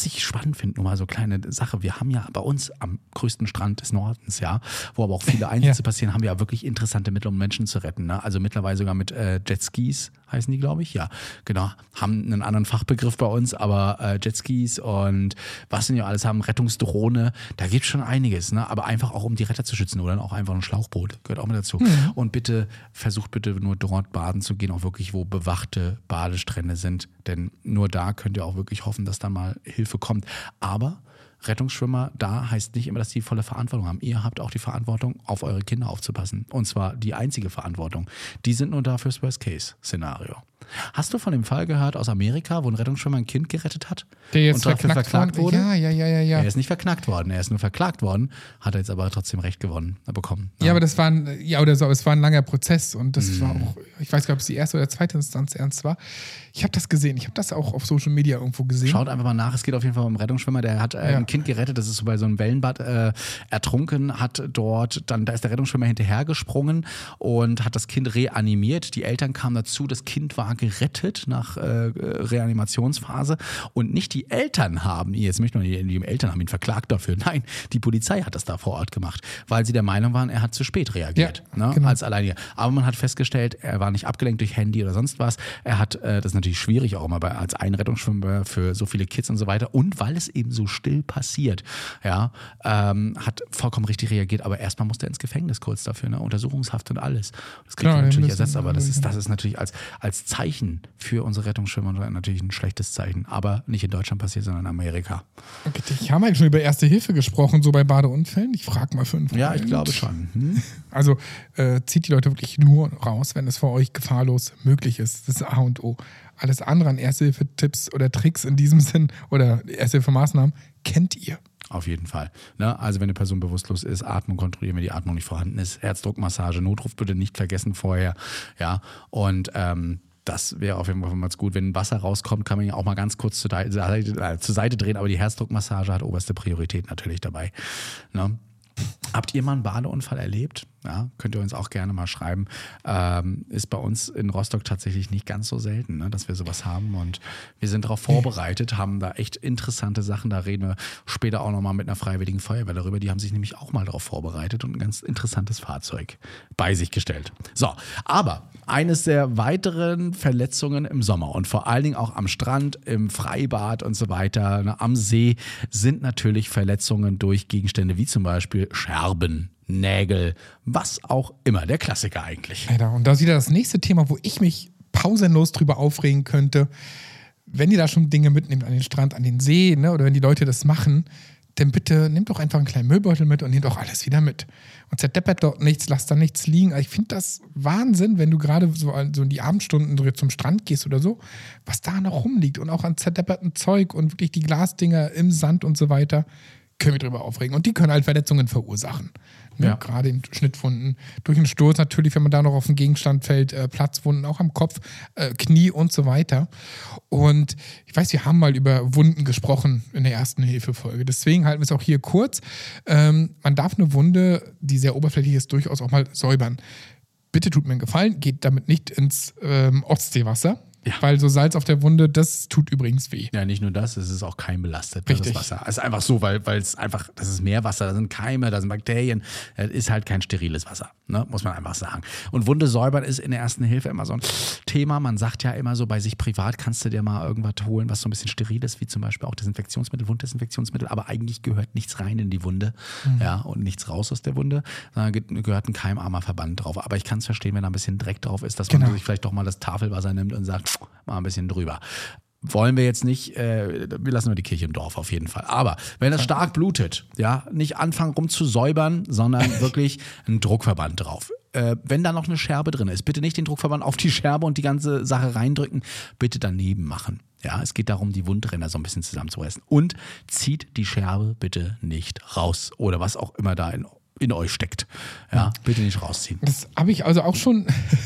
spannend finde, nur mal so kleine Sache. Wir haben ja bei uns am größten Strand des Nordens, ja, wo aber auch viele Einsätze ja. passieren, haben wir ja wirklich interessante Mittel, um Menschen zu retten. Ne? Also mittlerweile sogar mit äh, Jetskis, heißen die, glaube ich. Ja, genau. Haben einen anderen Fachbegriff bei uns, aber äh, Jetskis und was denn ja alles haben, Rettungsdrohne, da gibt es schon einiges. Ne? Aber einfach auch, um die Retter zu schützen oder dann auch einfach ein Schlauchboot, gehört auch mit dazu. Mhm. Und bitte, versucht bitte nur dort baden zu gehen, auch wirklich, wo bewachte Badestrände sind. Denn nur da könnt ihr auch wirklich hoffen, dass da mal Hilfe kommt. Aber Rettungsschwimmer, da heißt nicht immer, dass die volle Verantwortung haben. Ihr habt auch die Verantwortung, auf eure Kinder aufzupassen. Und zwar die einzige Verantwortung. Die sind nur da fürs Worst-Case-Szenario. Hast du von dem Fall gehört aus Amerika, wo ein Rettungsschwimmer ein Kind gerettet hat? Der jetzt und dafür verknackt verklagt wurde? Ja, ja, ja, ja, ja. Er ist nicht verknackt worden, er ist nur verklagt worden, hat er jetzt aber trotzdem Recht gewonnen, bekommen. Ja, ja aber das war ein, ja, oder so, aber es war ein langer Prozess und das mm. war auch, ich weiß gar nicht, ob es die erste oder zweite Instanz ernst war. Ich habe das gesehen, ich habe das auch auf Social Media irgendwo gesehen. Schaut einfach mal nach, es geht auf jeden Fall um einen Rettungsschwimmer, der hat äh, ja. ein Kind gerettet, das ist so bei so einem Wellenbad äh, ertrunken, hat dort, dann da ist der Rettungsschwimmer hinterhergesprungen und hat das Kind reanimiert. Die Eltern kamen dazu, das Kind war gerettet nach äh, Reanimationsphase und nicht die Eltern haben ihn, jetzt möchte man die, die Eltern haben ihn verklagt dafür, nein, die Polizei hat das da vor Ort gemacht, weil sie der Meinung waren, er hat zu spät reagiert, ja, ne, genau. als Alleiniger. Aber man hat festgestellt, er war nicht abgelenkt durch Handy oder sonst was, er hat, äh, das ist natürlich schwierig auch immer bei, als Einrettungsschwimmer für so viele Kids und so weiter und weil es eben so still passiert, ja, ähm, hat vollkommen richtig reagiert, aber erstmal musste er ins Gefängnis kurz dafür, ne, Untersuchungshaft und alles. Das kriegt er natürlich ersetzt, aber das ist, das ist natürlich als, als Zeichen für unsere Rettungsschwimmer natürlich ein schlechtes Zeichen, aber nicht in Deutschland passiert, sondern in Amerika. Okay, ich habe eigentlich schon über Erste Hilfe gesprochen, so bei Badeunfällen. Ich frage mal für einen Freund. Ja, ich glaube schon. Hm? Also äh, zieht die Leute wirklich nur raus, wenn es für euch gefahrlos möglich ist. Das ist A und O. Alles andere an Erste-Hilfe-Tipps oder Tricks in diesem Sinn oder Erste-Hilfe-Maßnahmen kennt ihr. Auf jeden Fall. Ne? Also wenn eine Person bewusstlos ist, Atmung kontrollieren, wenn die Atmung nicht vorhanden ist, Herzdruckmassage, Notruf bitte nicht vergessen vorher. Ja, und ähm, das wäre auf jeden Fall mal gut. Wenn Wasser rauskommt, kann man ja auch mal ganz kurz zur, De- äh, zur Seite drehen, aber die Herzdruckmassage hat oberste Priorität natürlich dabei. Ne? Habt ihr mal einen Badeunfall erlebt? Ja, könnt ihr uns auch gerne mal schreiben. Ähm, ist bei uns in Rostock tatsächlich nicht ganz so selten, ne, dass wir sowas haben und wir sind darauf vorbereitet, haben da echt interessante Sachen. Da reden wir später auch nochmal mit einer Freiwilligen Feuerwehr darüber. Die haben sich nämlich auch mal darauf vorbereitet und ein ganz interessantes Fahrzeug bei sich gestellt. So, aber eines der weiteren Verletzungen im Sommer und vor allen Dingen auch am Strand, im Freibad und so weiter, ne, am See, sind natürlich Verletzungen durch Gegenstände wie zum Beispiel Scherben, Nägel, was auch immer. Der Klassiker eigentlich. Alter, und da ist wieder das nächste Thema, wo ich mich pausenlos drüber aufregen könnte. Wenn ihr da schon Dinge mitnehmt an den Strand, an den See, ne, oder wenn die Leute das machen, dann bitte nehmt doch einfach einen kleinen Müllbeutel mit und nehmt auch alles wieder mit. Und zerdeppert dort nichts, lasst da nichts liegen. Ich finde das Wahnsinn, wenn du gerade so, so in die Abendstunden zum Strand gehst oder so, was da noch rumliegt und auch an zerdeppertem Zeug und wirklich die Glasdinger im Sand und so weiter, können wir drüber aufregen. Und die können halt Verletzungen verursachen. Ne? Ja. Gerade in Schnittwunden, durch einen Sturz natürlich, wenn man da noch auf den Gegenstand fällt, äh, Platzwunden auch am Kopf, äh, Knie und so weiter. Und ich weiß, wir haben mal über Wunden gesprochen in der ersten Hilfefolge. Deswegen halten wir es auch hier kurz. Ähm, man darf eine Wunde, die sehr oberflächlich ist, durchaus auch mal säubern. Bitte tut mir einen Gefallen, geht damit nicht ins ähm, Ostseewasser. Ja. Weil so Salz auf der Wunde, das tut übrigens weh. Ja, nicht nur das, es ist auch keimbelastet, das Wasser. Es ist einfach so, weil weil es einfach, das ist Meerwasser, da sind Keime, da sind Bakterien, das ist halt kein steriles Wasser, ne? Muss man einfach sagen. Und Wunde säubern ist in der ersten Hilfe immer so ein Thema. Man sagt ja immer so, bei sich privat kannst du dir mal irgendwas holen, was so ein bisschen steril ist, wie zum Beispiel auch Desinfektionsmittel, Wunddesinfektionsmittel, aber eigentlich gehört nichts rein in die Wunde, mhm. ja, und nichts raus aus der Wunde, sondern gehört ein keimarmer Verband drauf. Aber ich kann es verstehen, wenn da ein bisschen Dreck drauf ist, dass man genau. sich vielleicht doch mal das Tafelwasser nimmt und sagt, mal ein bisschen drüber. Wollen wir jetzt nicht, äh, wir lassen nur die Kirche im Dorf auf jeden Fall. Aber wenn das stark blutet, ja, nicht anfangen rumzusäubern, sondern wirklich einen Druckverband drauf. Äh, wenn da noch eine Scherbe drin ist, bitte nicht den Druckverband auf die Scherbe und die ganze Sache reindrücken, bitte daneben machen. Ja, es geht darum, die Wundränder so ein bisschen zusammenzureißen. Und zieht die Scherbe bitte nicht raus oder was auch immer da in, in euch steckt. Ja, bitte nicht rausziehen. Das habe ich also auch schon...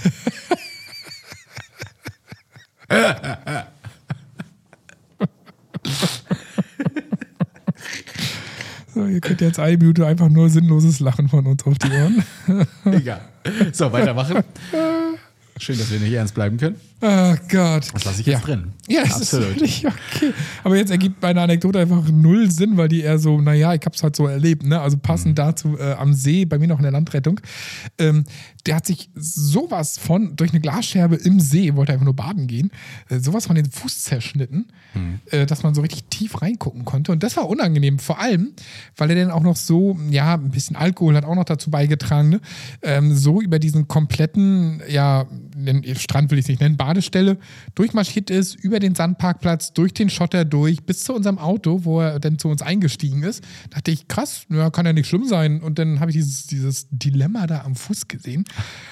So, ihr könnt jetzt eine Minute einfach nur sinnloses Lachen von uns auf die Ohren. Egal. So, weitermachen. Schön, dass wir nicht ernst bleiben können. Oh Gott. Das lasse ich jetzt ja. drin. Ja, das Absolut. ist wirklich okay. Aber jetzt ergibt meine Anekdote einfach null Sinn, weil die eher so, naja, ich hab's halt so erlebt, ne? Also passend mhm. dazu äh, am See, bei mir noch in der Landrettung. Ähm, der hat sich sowas von, durch eine Glasscherbe im See, wollte einfach nur baden gehen, äh, sowas von den Fuß zerschnitten, mhm. äh, dass man so richtig tief reingucken konnte. Und das war unangenehm, vor allem, weil er dann auch noch so, ja, ein bisschen Alkohol hat auch noch dazu beigetragen, ne? ähm, so über diesen kompletten, ja, Strand will ich es nicht nennen, Badestelle durchmarschiert ist, über den Sandparkplatz, durch den Schotter durch, bis zu unserem Auto, wo er dann zu uns eingestiegen ist. Da dachte ich, krass, ja, kann ja nicht schlimm sein. Und dann habe ich dieses, dieses Dilemma da am Fuß gesehen.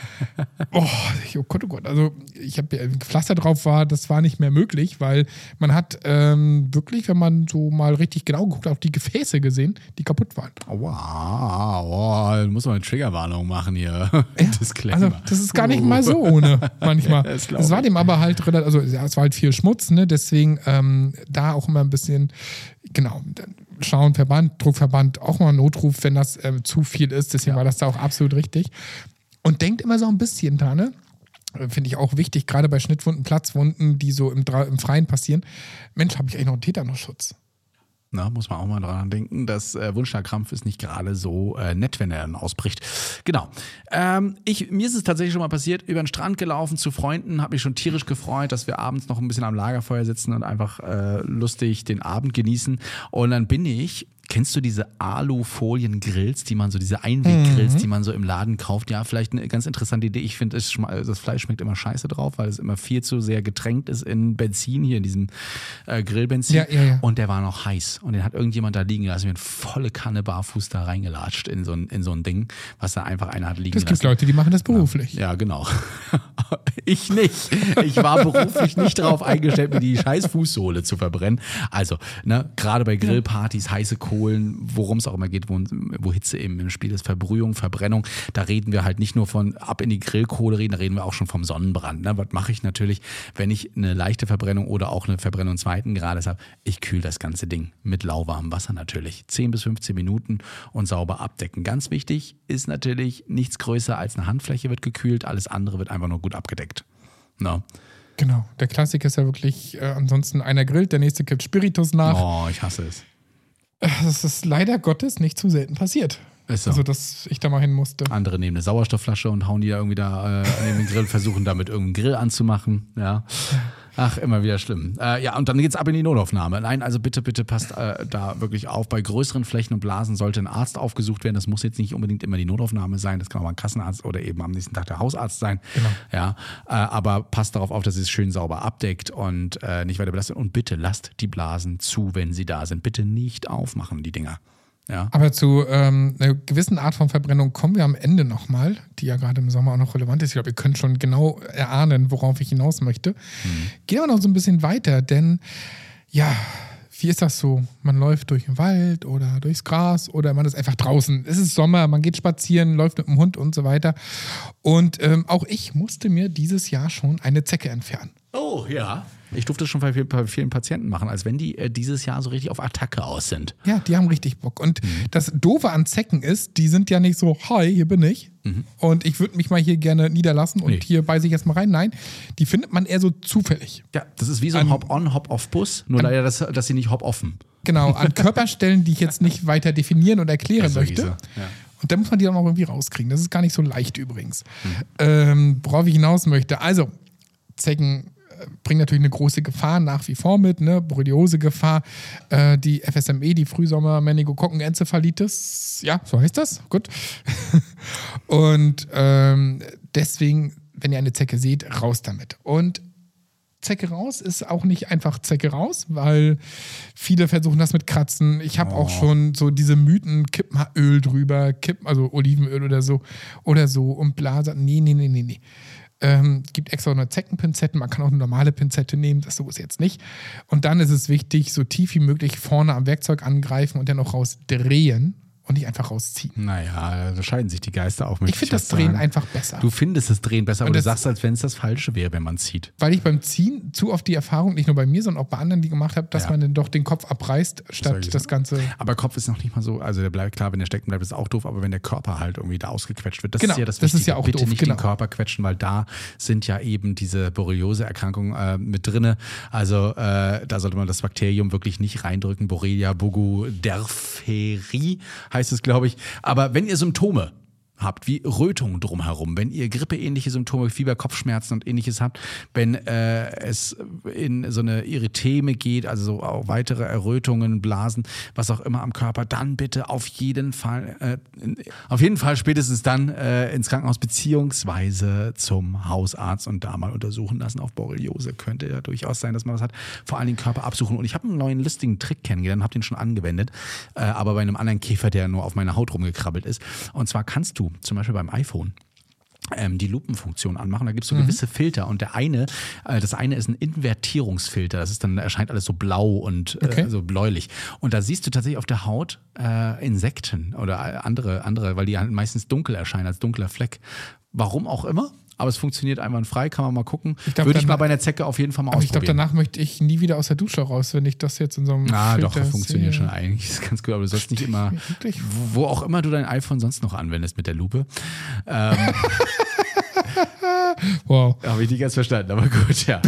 Oh, oh Gott, oh Gott. Also ich habe ein Pflaster drauf war, das war nicht mehr möglich, weil man hat ähm, wirklich, wenn man so mal richtig genau geguckt, auch die Gefäße gesehen, die kaputt waren. Wow, wow, da muss man eine Triggerwarnung machen hier. Ja, also das ist gar nicht mal so ohne manchmal. Es ja, war dem aber halt relativ, also ja, es war halt viel Schmutz, ne? Deswegen ähm, da auch immer ein bisschen, genau, schauen, Verband, Druckverband, auch mal Notruf, wenn das äh, zu viel ist. Deswegen ja. war das da auch absolut richtig. Und denkt immer so ein bisschen dran, ne? Finde ich auch wichtig, gerade bei Schnittwunden, Platzwunden, die so im, im Freien passieren. Mensch, habe ich eigentlich noch einen Tetanusschutz? Na, muss man auch mal dran denken, das äh, Wunschkrampf ist nicht gerade so äh, nett, wenn er dann ausbricht. Genau. Ähm, ich, mir ist es tatsächlich schon mal passiert, über den Strand gelaufen zu Freunden, habe mich schon tierisch gefreut, dass wir abends noch ein bisschen am Lagerfeuer sitzen und einfach äh, lustig den Abend genießen. Und dann bin ich... Kennst du diese Alufolien-Grills, die man so, diese Einweggrills, mhm. die man so im Laden kauft? Ja, vielleicht eine ganz interessante Idee. Ich finde, das Fleisch schmeckt immer scheiße drauf, weil es immer viel zu sehr getränkt ist in Benzin, hier in diesem äh, Grillbenzin. Ja, ja, ja. Und der war noch heiß. Und den hat irgendjemand da liegen gelassen, mir eine volle Kanne barfuß da reingelatscht in so ein, in so ein Ding, was da einfach einer hat liegen das lassen. Es gibt Leute, die machen das beruflich. Ja, ja, genau. Ich nicht. Ich war beruflich nicht darauf eingestellt, mir die scheiß Fußsohle zu verbrennen. Also, ne, gerade bei Grillpartys, heiße Kohle, worum es auch immer geht, wo, wo Hitze eben im Spiel ist, Verbrühung, Verbrennung, da reden wir halt nicht nur von ab in die Grillkohle reden, da reden wir auch schon vom Sonnenbrand. Ne? Was mache ich natürlich, wenn ich eine leichte Verbrennung oder auch eine Verbrennung zweiten Grades habe? Ich kühle das ganze Ding mit lauwarmem Wasser natürlich. zehn bis fünfzehn Minuten und sauber abdecken. Ganz wichtig ist natürlich, nichts größer als eine Handfläche wird gekühlt, alles andere wird einfach nur gut abgedeckt. No. Genau, der Klassiker ist ja wirklich, äh, ansonsten einer grillt, der nächste kippt Spiritus nach. Oh, ich hasse es. Das ist leider Gottes nicht zu selten passiert. Ist so. Also, dass ich da mal hin musste. Andere nehmen eine Sauerstoffflasche und hauen die da irgendwie da äh, neben den Grill, versuchen damit irgendeinen Grill anzumachen. Ja. Ach, immer wieder schlimm. Äh, ja, und dann geht's ab in die Notaufnahme. Nein, also bitte, bitte passt äh, da wirklich auf. Bei größeren Flächen und Blasen sollte ein Arzt aufgesucht werden. Das muss jetzt nicht unbedingt immer die Notaufnahme sein. Das kann auch mal ein Kassenarzt oder eben am nächsten Tag der Hausarzt sein. Genau. Ja, äh, aber passt darauf auf, dass ihr es schön sauber abdeckt und äh, nicht weiter belastet. Und bitte lasst die Blasen zu, wenn sie da sind. Bitte nicht aufmachen, die Dinger. Ja. Aber zu ähm, einer gewissen Art von Verbrennung kommen wir am Ende nochmal, die ja gerade im Sommer auch noch relevant ist. Ich glaube, ihr könnt schon genau erahnen, worauf ich hinaus möchte. Mhm. Gehen wir noch so ein bisschen weiter, denn ja, wie ist das so? Man läuft durch den Wald oder durchs Gras oder man ist einfach draußen. Es ist Sommer, man geht spazieren, läuft mit dem Hund und so weiter. Und ähm, auch ich musste mir dieses Jahr schon eine Zecke entfernen. Oh, ja. Ich durfte das schon bei vielen Patienten machen, als wenn die äh, dieses Jahr so richtig auf Attacke aus sind. Ja, die haben richtig Bock. Und mhm. das Doofe an Zecken ist, die sind ja nicht so, hi, hier bin ich. Mhm. Und ich würde mich mal hier gerne niederlassen und nee. hier beiße ich jetzt mal rein. Nein, die findet man eher so zufällig. Ja, das ist wie so ein Hop-on, Hop-off-Bus, nur an, leider, dass, dass sie nicht Hop-offen. Genau, an Körperstellen, die ich jetzt nicht weiter definieren und erklären möchte. So. Ja. Und da muss man die dann auch irgendwie rauskriegen. Das ist gar nicht so leicht übrigens. Mhm. Ähm, worauf ich hinaus möchte. Also, Zecken bringen natürlich eine große Gefahr nach wie vor mit, ne? Borreliose-Gefahr, äh, die F S M E, die Frühsommer-Meningokokken-Enzephalitis, ja, so heißt das, gut. Und ähm, deswegen, wenn ihr eine Zecke seht, raus damit. Und Zecke raus ist auch nicht einfach Zecke raus, weil viele versuchen das mit Kratzen. Ich habe oh. auch schon so diese Mythen, kipp mal Öl drüber, kipp, also Olivenöl oder so, oder so und Blase. Nee, nee, nee, nee, nee. Ähm, gibt extra eine Zeckenpinzette, man kann auch eine normale Pinzette nehmen, das so ist jetzt nicht. Und dann ist es wichtig, so tief wie möglich vorne am Werkzeug angreifen und dann auch rausdrehen und nicht einfach rausziehen. Naja, da scheiden sich die Geister auch mit. Ich finde das Drehen einfach besser. Du findest das Drehen besser, aber Und du das- sagst, als wenn es das Falsche wäre, wenn man zieht. Weil ich beim Ziehen zu oft die Erfahrung, nicht nur bei mir, sondern auch bei anderen, die gemacht habe, dass Ja. man dann doch den Kopf abreißt, Sag statt ich das so. Ganze. Aber Kopf ist noch nicht mal so, also der bleibt klar, wenn der stecken bleibt, ist auch doof, aber wenn der Körper halt irgendwie da ausgequetscht wird, das Genau, ist ja das das ist Wichtige. ja auch Bitte doof, nicht genau. den Körper quetschen, weil da sind ja eben diese Borreliose-Erkrankungen äh, mit drinne. Also äh, da sollte man das Bakterium wirklich nicht reindrücken. Borrelia burgdorferi heißt es, glaube ich. Aber wenn ihr Symptome habt, wie Rötungen drumherum, wenn ihr grippeähnliche Symptome, Fieber, Kopfschmerzen und ähnliches habt, wenn äh, es in so eine Erytheme geht, also so auch weitere Errötungen, Blasen, was auch immer am Körper, dann bitte auf jeden Fall, äh, auf jeden Fall spätestens dann äh, ins Krankenhaus beziehungsweise zum Hausarzt und da mal untersuchen lassen auf Borreliose. Könnte ja durchaus sein, dass man was hat. Vor allem den Körper absuchen. Und ich habe einen neuen lustigen Trick kennengelernt, habe den schon angewendet, äh, aber bei einem anderen Käfer, der nur auf meiner Haut rumgekrabbelt ist. Und zwar kannst du zum Beispiel beim iPhone ähm, die Lupenfunktion anmachen. Da gibt es so gewisse Filter und der eine, äh, das eine ist ein Invertierungsfilter. Das ist dann, erscheint alles so blau und äh, Okay. so bläulich. Und da siehst du tatsächlich auf der Haut äh, Insekten oder andere, andere, weil die halt meistens dunkel erscheinen als dunkler Fleck. Warum auch immer. Aber es funktioniert einwandfrei, kann man mal gucken. Ich glaub, Würde ich mal danach- bei einer Zecke auf jeden Fall mal Aber ich glaube, ausprobieren. danach möchte ich nie wieder aus der Dusche raus, wenn ich das jetzt in so einem. Ah, doch, Filter funktioniert sehe. schon eigentlich. Das ist ganz gut, aber du sollst nicht immer, Wirklich? wo, wo auch immer du dein iPhone sonst noch anwendest mit der Lupe. Ähm, Wow. Habe ich nicht ganz verstanden, aber gut, ja.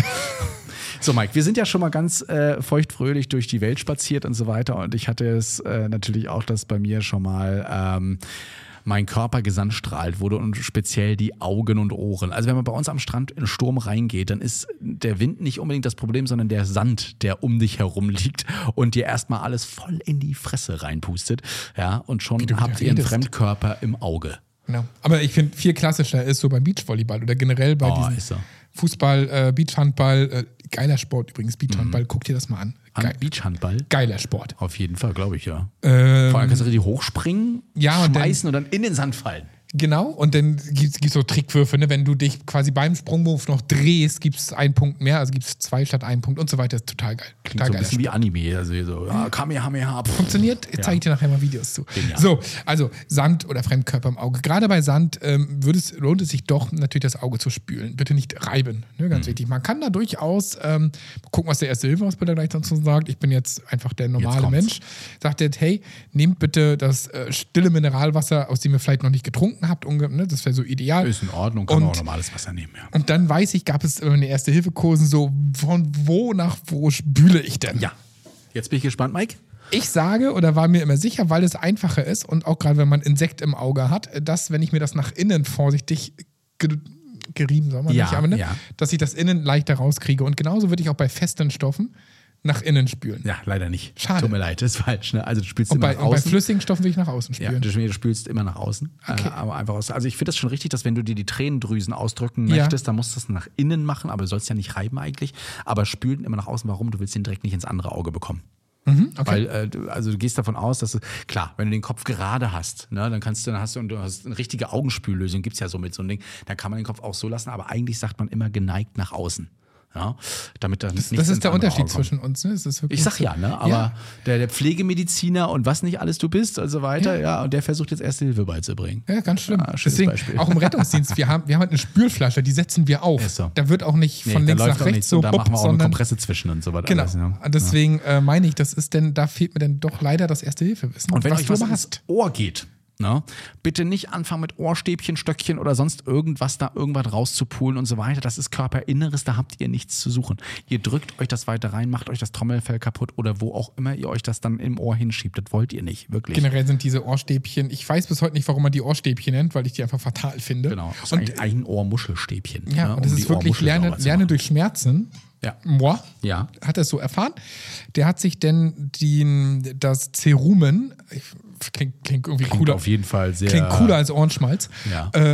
So, Mike, wir sind ja schon mal ganz äh, feuchtfröhlich durch die Welt spaziert und so weiter. Und ich hatte es äh, natürlich auch, dass bei mir schon mal ähm, mein Körper gesandstrahlt wurde und speziell die Augen und Ohren. Also wenn man bei uns am Strand in Sturm reingeht, dann ist der Wind nicht unbedingt das Problem, sondern der Sand, der um dich herum liegt und dir erstmal alles voll in die Fresse reinpustet. Ja, und schon du habt wieder ihr einen redest. Fremdkörper im Auge. Genau. Aber ich finde, viel klassischer ist so beim Beachvolleyball oder generell bei Oh, diesem ist so. Fußball, äh, Beachhandball. Äh, geiler Sport übrigens, Beachhandball. Guck dir das mal an. An Geil. Beachhandball? Geiler Sport. Auf jeden Fall, glaube ich, ja. Ähm, Vor allem kannst du richtig hochspringen, Ja, und dann- schmeißen und dann in den Sand fallen. Genau, und dann gibt es so Trickwürfe, ne? Wenn du dich quasi beim Sprungwurf noch drehst, gibt es einen Punkt mehr, also gibt es zwei statt einen Punkt und so weiter. Das ist total geil. Klingt Total so ein geiler bisschen wie Anime. Also hier so, ja, Kamehameha. pff. Funktioniert, Ja. zeige ich dir nachher mal Videos zu. Genial. So, also Sand oder Fremdkörper im Auge. Gerade bei Sand ähm, würde es, lohnt es sich doch natürlich das Auge zu spülen. Bitte nicht reiben, ne? Ganz Mhm. wichtig. Man kann da durchaus ähm, gucken, was der erste Hilfeausbilder gleich dazu sagt. Ich bin jetzt einfach der normale kommt's. Mensch. Sagt jetzt, hey, nehmt bitte das äh, stille Mineralwasser, aus dem ihr vielleicht noch nicht getrunken habt. Unge ne? Das wäre so ideal. Ist in Ordnung, kann man Und- auch normales Wasser nehmen, ja. Und dann weiß ich, gab es in den Erste-Hilfe-Kursen so, von wo nach wo spüle ich denn? Ja. Jetzt bin ich gespannt, Mike. Ich sage oder war mir immer sicher, weil es einfacher ist und auch gerade wenn man Insekt im Auge hat, dass wenn ich mir das nach innen vorsichtig ge gerieben, soll man Ja, nicht, aber ne, ja. dass ich das innen leichter rauskriege. Und genauso würde ich auch bei festen Stoffen nach innen spülen. Ja, leider nicht. Schade. Tut mir leid, das ist falsch. Ne? Also du spülst Und immer bei, nach und bei außen. flüssigen Stoffen will ich nach außen Ja, spülen. du, du spülst immer nach außen. Okay. Äh, aber einfach aus. Also ich finde das schon richtig, dass wenn du dir die Tränendrüsen ausdrücken Ja. möchtest, dann musst du das nach innen machen, aber du sollst ja nicht reiben eigentlich. Aber spülen immer nach außen. Warum? Du willst den direkt nicht ins andere Auge bekommen. Mhm, okay. Weil, äh, du, also du gehst davon aus, dass du, klar, wenn du den Kopf gerade hast, ne, dann kannst du, dann hast du, und du hast eine richtige Augenspüllösung, gibt's ja so mit so einem Ding, dann kann man den Kopf auch so lassen, aber eigentlich sagt man immer geneigt nach außen. Ja, damit dann das nichts das ins ist der andere Unterschied Auge kommt. zwischen uns. Ne? Es ist wirklich Ich sag so. ja, ne? Aber Ja. Der, der Pflegemediziner und was nicht alles du bist und so weiter, ja, Ja. und der versucht jetzt Erste Hilfe beizubringen. Ja, ganz schlimm. Ah, schönes Deswegen, Beispiel. auch im Rettungsdienst, wir haben, wir haben halt eine Spülflasche, die setzen wir auf. Ist so. Da wird auch nicht Nee, von da links läuft nach auch rechts nichts so und da hopp, machen wir auch eine sondern Kompresse zwischen und so weiter. genau. Alles, ja. Deswegen äh, meine ich, das ist denn, da fehlt mir dann doch leider das Erste-Hilfe-Wissen. Und wenn was euch du was aber ins hast. Ohr geht, ne, bitte nicht anfangen mit Ohrstäbchen, Stöckchen oder sonst irgendwas da irgendwas rauszupulen und so weiter. Das ist Körperinneres, da habt ihr nichts zu suchen. Ihr drückt euch das weiter rein, macht euch das Trommelfell kaputt oder wo auch immer ihr euch das dann im Ohr hinschiebt. Das wollt ihr nicht, wirklich. Generell sind diese Ohrstäbchen, ich weiß bis heute nicht, warum man die Ohrstäbchen nennt, weil ich die einfach fatal finde. Genau. Das ist Und, ein, ein Ohrmuschelstäbchen. ja, ne, und das um ist die wirklich Ohrmuschel Lerne, sauber zu Lerne machen. durch Schmerzen. Ja. Moi Ja. hat er so erfahren. Der hat sich denn die, das Cerumen, ich, klingt, klingt irgendwie Klingt cooler, auf jeden Fall sehr. klingt cooler als Ohrenschmalz, Ja. äh,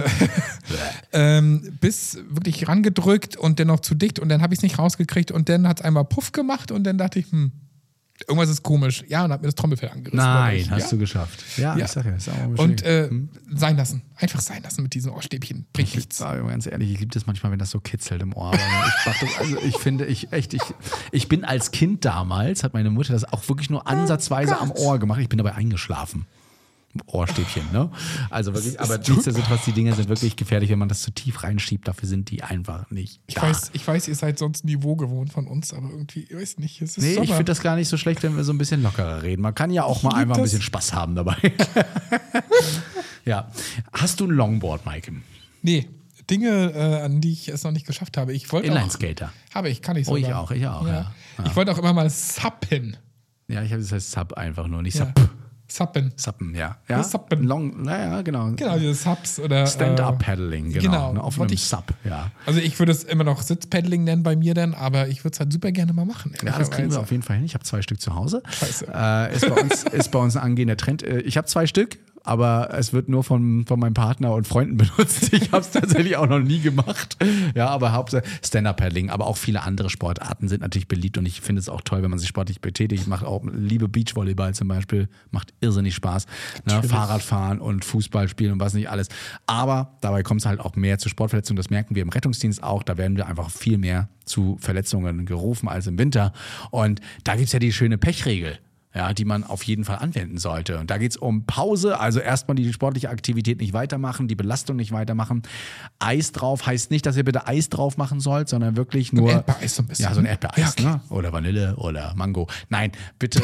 ähm, bis wirklich rangedrückt und dann noch zu dicht und dann habe ich es nicht rausgekriegt und dann hat es einmal Puff gemacht und dann dachte ich, hm, irgendwas ist komisch. Ja, und hat mir das Trommelfell angerissen. Nein, ja. hast du geschafft. Ja, Ja. ich sag ja, ist auch mal Und schön. äh, Hm? sein lassen. Einfach sein lassen mit diesen Ohrstäbchen. Bringt Ich nichts. sage ganz ehrlich, ich liebe das manchmal, wenn das so kitzelt im Ohr. Aber ich, mach das, also ich finde, ich echt, ich, ich bin als Kind damals, hat meine Mutter das auch wirklich nur ansatzweise am Ohr gemacht. Ich bin dabei eingeschlafen. Ohrstäbchen, ne? Also wirklich, aber nichtsdestotrotz, die Dinger sind wirklich gefährlich, wenn man das zu tief reinschiebt. Dafür sind die einfach nicht Ich da. weiß, ich weiß, ihr seid sonst Niveau gewohnt von uns, aber irgendwie, ich weiß nicht, es ist Nee, Sommer. ich finde das gar nicht so schlecht, wenn wir so ein bisschen lockerer reden. Man kann ja auch mal lieb einfach ein das. bisschen Spaß haben dabei. Ja. Hast du ein Longboard, Maike? Nee, Dinge, äh, an die ich es noch nicht geschafft habe. Ich wollte auch, Inlineskater. habe ich, kann ich Oh, sogar. ich auch, ich auch, ja. Ja. Ich wollte auch immer mal suppen. Ja, ich habe das heißt Sub einfach nur, nicht Ja. Sub. Suppen. Suppen, ja. Ja, Suppen. Long, naja, genau. Genau, diese Subs oder Stand-up-Paddling, genau. genau, ne, auf wollte einem ich- Sub, ja. Also ich würde es immer noch Sitzpaddling nennen bei mir dann, aber ich würde es halt super gerne mal machen. Ja, das kriegen wir ehrlicherweise. auf jeden Fall hin. Ich habe zwei Stück zu Hause. Scheiße. Äh, ist, bei uns, ist bei uns ein angehender Trend. Äh, Ich habe zwei Stück, aber es wird nur von, von meinem Partner und Freunden benutzt. Ich habe es tatsächlich auch noch nie gemacht. Ja, aber Hauptsache Stand-Up-Paddling, aber auch viele andere Sportarten sind natürlich beliebt und ich finde es auch toll, wenn man sich sportlich betätigt. Ich mache auch liebe Beachvolleyball zum Beispiel, macht irrsinnig Spaß. Ne? Fahrradfahren und Fußball spielen und was nicht alles. Aber dabei kommt es halt auch mehr zu Sportverletzungen. Das merken wir im Rettungsdienst auch. Da werden wir einfach viel mehr zu Verletzungen gerufen als im Winter. Und da gibt's ja die schöne Pechregel. Ja, die man auf jeden Fall anwenden sollte. Und da geht es um Pause, also erstmal die sportliche Aktivität nicht weitermachen, die Belastung nicht weitermachen. Eis drauf heißt nicht, dass ihr bitte Eis drauf machen sollt, sondern wirklich nur... Erdbeereis so ein bisschen. Ja, so ein Erdbeereis, Ja, okay. ne? Oder Vanille oder Mango. Nein, bitte,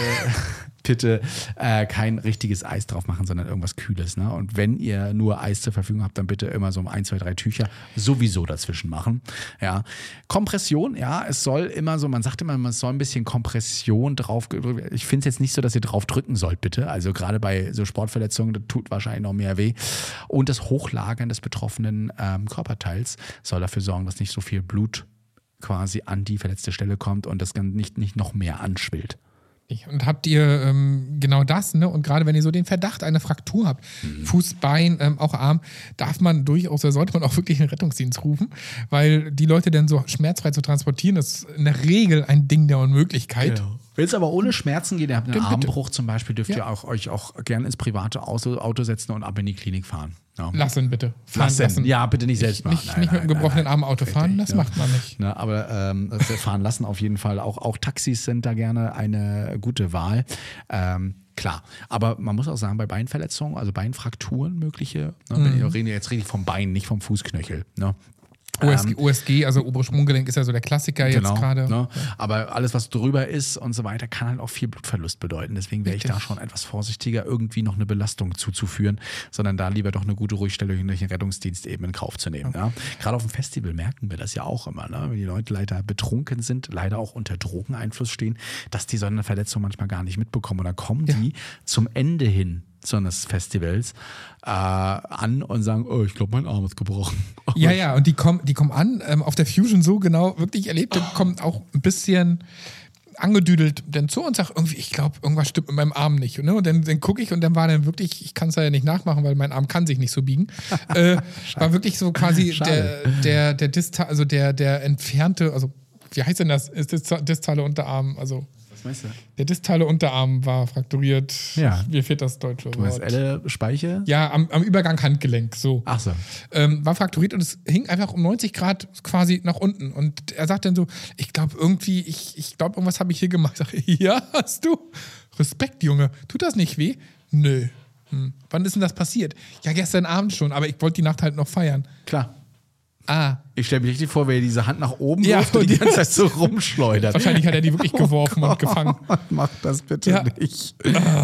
bitte äh, kein richtiges Eis drauf machen, sondern irgendwas Kühles. Ne? Und wenn ihr nur Eis zur Verfügung habt, dann bitte immer so um ein, zwei, drei Tücher sowieso dazwischen machen. Ja. Kompression, ja, es soll immer so, man sagt immer, es soll ein bisschen Kompression drauf. Ich finde es jetzt nicht so, dass ihr drauf drücken sollt, bitte. Also gerade bei so Sportverletzungen, das tut wahrscheinlich noch mehr weh. Und das Hochlagern des betroffenen ähm, Körperteils soll dafür sorgen, dass nicht so viel Blut quasi an die verletzte Stelle kommt und das Ganze nicht, nicht noch mehr anschwillt. Und habt ihr ähm, genau das, ne? Und gerade wenn ihr so den Verdacht einer Fraktur habt, Mhm. Fuß, Bein, ähm, auch Arm, darf man durchaus, da sollte man auch wirklich einen Rettungsdienst rufen, weil die Leute dann so schmerzfrei zu transportieren, ist in der Regel ein Ding der Unmöglichkeit. Wenn es aber ohne Schmerzen geht, ihr habt einen Dann bitte. Armbruch zum Beispiel, dürft Ja. ihr auch, euch auch gerne ins private Auto, Auto setzen und ab in die Klinik fahren. Ja. Lassen bitte. Fahren Lassen. lassen. Ja, bitte nicht selbst machen. Nicht, Nein, nicht mit nein, einem gebrochenen nein, Arm Auto Richtig, fahren, das ja. macht man nicht. Ne, aber ähm, wir fahren lassen auf jeden Fall. Auch, auch Taxis sind da gerne eine gute Wahl. Ähm, klar, aber man muss auch sagen, bei Beinverletzungen, also Beinfrakturen mögliche, ne, Mhm. wenn ihr reden jetzt rede ich vom Bein, nicht vom Fußknöchel. Ne? O S G, Ähm, O S G, also oberes Sprunggelenk, ist ja so der Klassiker jetzt gerade. Ne? Aber alles, was drüber ist und so weiter, kann halt auch viel Blutverlust bedeuten. Deswegen wäre ich da Richtig. schon etwas vorsichtiger, irgendwie noch eine Belastung zuzuführen, sondern da lieber doch eine gute Ruhigstellung durch den Rettungsdienst eben in Kauf zu nehmen. Ja. Gerade auf dem Festival merken wir das ja auch immer, ne? Wenn die Leute leider betrunken sind, leider auch unter Drogeneinfluss stehen, dass die so eine Verletzung manchmal gar nicht mitbekommen. Und dann kommen Ja. die zum Ende hin so eines Festivals äh, an und sagen, oh, ich glaube, mein Arm ist gebrochen. Ja, ja, und die kommen, die kommen an, ähm, auf der Fusion so genau wirklich erlebt, und kommen auch ein bisschen angedüdelt dann zu und sagt irgendwie, ich glaube, irgendwas stimmt mit meinem Arm nicht. Ne? Und dann, dann gucke ich und dann war dann wirklich, ich kann es ja nicht nachmachen, weil mein Arm kann sich nicht so biegen. äh, war wirklich so quasi der, Schade. der, der Distal, also der, der entfernte, also wie heißt denn das? Ist das distale Unterarm, also Was meinst du? der distale Unterarm war frakturiert. Ja. Mir fehlt das deutsche Du meinst Wort. Elle Speiche? Ja, am, am Übergang Handgelenk, so. Ach so. Ähm, war frakturiert und es hing einfach um neunzig Grad quasi nach unten. Und er sagt dann so, ich glaube irgendwie, ich, ich glaube, irgendwas habe ich hier gemacht. Ich sage, ja, hast du? Respekt, Junge. Tut das nicht weh? Nö. Hm. Wann ist denn das passiert? Ja, gestern Abend schon, aber ich wollte die Nacht halt noch feiern. Klar. Ah, Ich stelle mir richtig vor, wie er diese Hand nach oben Ja, wirft und die und- ganze Zeit so rumschleudert. wahrscheinlich hat er die wirklich geworfen und gefangen. Mach das bitte Ja. nicht.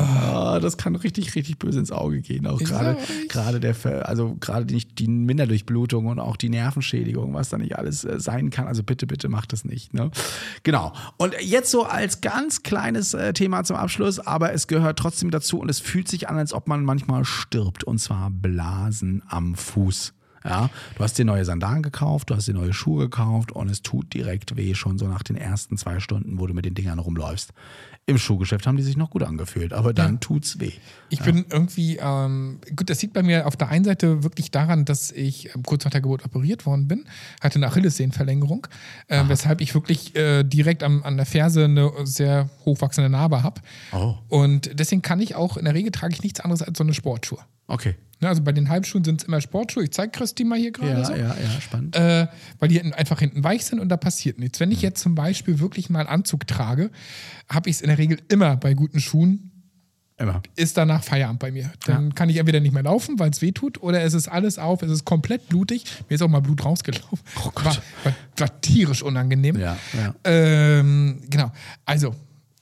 Ah, das kann richtig, richtig böse ins Auge gehen. Auch Ich gerade, sag euch. gerade der, Ver- also gerade die, die Minderdurchblutung und auch die Nervenschädigung, was da nicht alles äh, sein kann. Also bitte, bitte macht das nicht. Ne? Genau. Und jetzt so als ganz kleines äh, Thema zum Abschluss, aber es gehört trotzdem dazu und es fühlt sich an, als ob man manchmal stirbt. Und zwar Blasen am Fuß. Ja, du hast dir neue Sandalen gekauft, du hast dir neue Schuhe gekauft und es tut direkt weh, schon so nach den ersten zwei Stunden, wo du mit den Dingern rumläufst. Im Schuhgeschäft haben die sich noch gut angefühlt, aber dann Ja. tut's weh. Ich bin irgendwie, ähm, gut, das liegt bei mir auf der einen Seite wirklich daran, dass ich ähm, kurz nach der Geburt operiert worden bin, hatte eine Achillessehnenverlängerung, äh, weshalb ich wirklich äh, direkt am, an der Ferse eine sehr hochwachsende Narbe habe. Oh. Und deswegen kann ich auch, in der Regel trage ich nichts anderes als so eine Sportschuhe. Okay. Ne, also bei den Halbschuhen sind es immer Sportschuhe. Ich zeige Christi mal hier gerade Ja, so. ja, ja, spannend. Äh, weil die hinten einfach hinten weich sind und da passiert nichts. Wenn ich jetzt zum Beispiel wirklich mal einen Anzug trage, habe ich es in der Regel immer bei guten Schuhen Immer. ist danach Feierabend bei mir. Dann Ja. kann ich entweder nicht mehr laufen, weil es weh tut, oder es ist alles auf, es ist komplett blutig. Mir ist auch mal Blut rausgelaufen. Oh Gott. War, war, war tierisch unangenehm. Ja, ja. Ähm, genau. Also,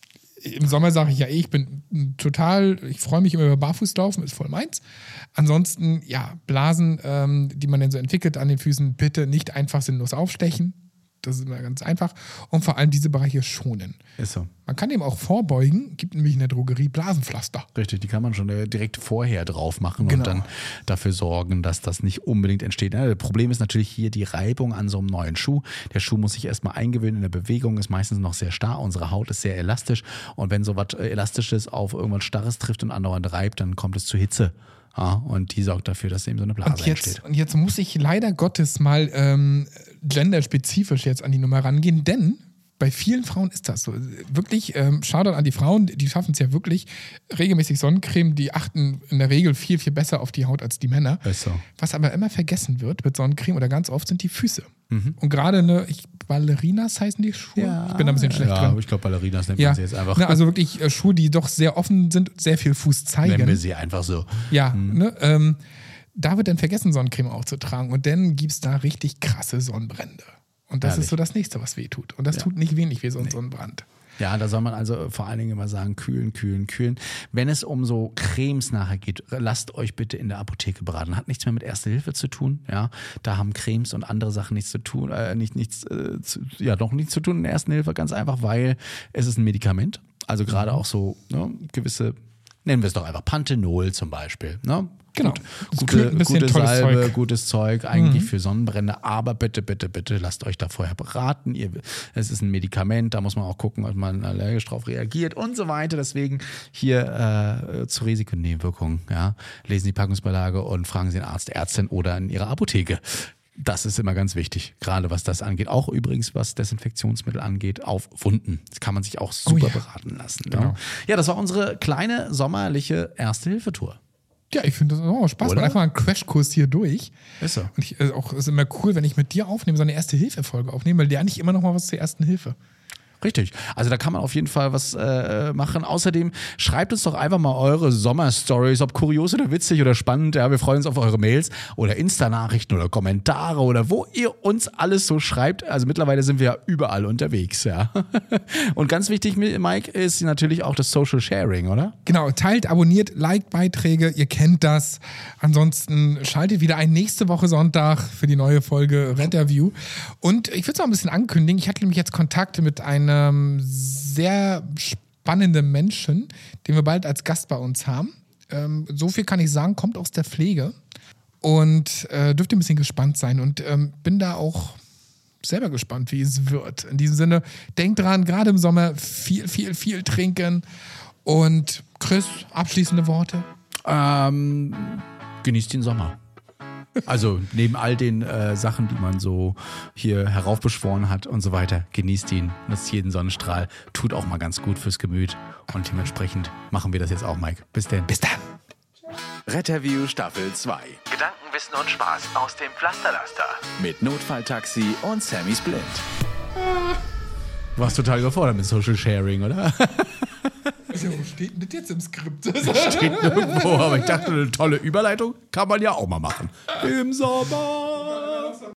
im Sommer sage ich ja eh, ich bin total, ich freue mich immer über Barfußlaufen, ist voll meins. Ansonsten, ja, Blasen, ähm, die man dann so entwickelt an den Füßen, bitte nicht einfach sinnlos aufstechen. Das ist immer ganz einfach. Und vor allem diese Bereiche schonen. Ist so. Man kann dem auch vorbeugen, gibt nämlich in der Drogerie Blasenpflaster. Richtig, die kann man schon äh, direkt vorher drauf machen Genau. und dann dafür sorgen, dass das nicht unbedingt entsteht. Ja, das Problem ist natürlich hier die Reibung an so einem neuen Schuh. Der Schuh muss sich erstmal eingewöhnen in der Bewegung, ist meistens noch sehr starr. Unsere Haut ist sehr elastisch und wenn so was äh, Elastisches auf irgendwas Starres trifft und andauernd reibt, dann kommt es zu Hitze. Ja, und die sorgt dafür, dass eben so eine Blase Und jetzt, entsteht. und jetzt muss ich leider Gottes mal ähm, genderspezifisch jetzt an die Nummer rangehen, denn bei vielen Frauen ist das so. Wirklich, ähm, Shoutout an die Frauen, die schaffen es ja wirklich, regelmäßig Sonnencreme, die achten in der Regel viel, viel besser auf die Haut als die Männer. Ist so. Was aber immer vergessen wird mit Sonnencreme oder ganz oft sind die Füße. Mhm. Und gerade eine, ich, Ballerinas heißen die Schuhe? Ich bin da ein bisschen schlecht ja, drin. ich glaube, Ballerinas nennt Ja, man sie jetzt einfach. ne, also wirklich äh, Schuhe, die doch sehr offen sind, sehr viel Fuß zeigen. Nennen wir sie einfach so. Ja, ne, ähm, da wird dann vergessen, Sonnencreme aufzutragen. Und dann gibt es da richtig krasse Sonnenbrände. Und das Ehrlich? ist so das Nächste, was weh tut. Und das Ja. tut nicht wenig wie so ein Sonnenbrand. Ja, da soll man also vor allen Dingen immer sagen, kühlen, kühlen, kühlen. Wenn es um so Cremes nachher geht, lasst euch bitte in der Apotheke beraten. Hat nichts mehr mit Erste Hilfe zu tun. Ja, da haben Cremes und andere Sachen nichts zu tun, äh, nicht, nichts, äh, zu, ja, doch nichts zu tun in der Ersten Hilfe, ganz einfach, weil es ist ein Medikament. Also gerade auch so ne, gewisse, nennen wir es doch einfach Panthenol zum Beispiel. Ne? Genau. Gut, Das gute, klingt ein bisschen gute tolles Salbe, Zeug. gutes Zeug, eigentlich für Sonnenbrände, aber bitte, bitte, bitte lasst euch da vorher beraten. Ihr, es ist ein Medikament, da muss man auch gucken, ob man allergisch drauf reagiert und so weiter. Deswegen hier äh, zu Risikonebenwirkungen, ja, lesen die Packungsbeilage und fragen Sie den Arzt, Ärztin oder in Ihrer Apotheke. Das ist immer ganz wichtig, gerade was das angeht. Auch übrigens, was Desinfektionsmittel angeht, auf Wunden. Das kann man sich auch super Oh ja. beraten lassen. Genau. Ja. ja, das war unsere kleine sommerliche Erste-Hilfe-Tour. Ja, ich finde das auch Spaß. Oder? Man einfach mal einen Crashkurs hier durch. Ist so. Und ich, äh, auch, es ist immer cool, wenn ich mit dir aufnehme, so eine Erste-Hilfe-Folge aufnehme, weil lerne ich immer noch mal was zur Ersten Hilfe. Richtig. Also da kann man auf jeden Fall was äh, machen. Außerdem schreibt uns doch einfach mal eure Sommer-Stories, ob kurios oder witzig oder spannend. Ja, wir freuen uns auf eure Mails oder Insta-Nachrichten oder Kommentare oder wo ihr uns alles so schreibt. Also mittlerweile sind wir ja überall unterwegs, ja. Und ganz wichtig, Mike, ist natürlich auch das Social Sharing, oder? Genau, teilt, abonniert, liked Beiträge, ihr kennt das. Ansonsten schaltet wieder ein nächste Woche Sonntag für die neue Folge Retterview. Und ich würde es auch ein bisschen ankündigen, ich hatte nämlich jetzt Kontakte mit einem sehr spannenden Menschen, den wir bald als Gast bei uns haben. Ähm, so viel kann ich sagen, kommt aus der Pflege und äh, dürft ihr ein bisschen gespannt sein und ähm, bin da auch selber gespannt, wie es wird. In diesem Sinne, denkt dran, gerade im Sommer viel, viel, viel trinken. Und Chris, abschließende Worte? Ähm, genießt den Sommer. Also neben all den äh, Sachen, die man so hier heraufbeschworen hat und so weiter, genießt ihn, nutzt jeden Sonnenstrahl, tut auch mal ganz gut fürs Gemüt und dementsprechend machen wir das jetzt auch, Mike. Bis denn. Bis dann. Retterview Staffel zwei Gedanken, Wissen und Spaß aus dem Pflasterlaster. mit Notfalltaxi und Sammy Splint. Du warst total überfordert mit Social Sharing, oder? Also, wo steht denn das jetzt im Skript? Steht nirgendwo, aber ich dachte, eine tolle Überleitung kann man ja auch mal machen. Im Sommer.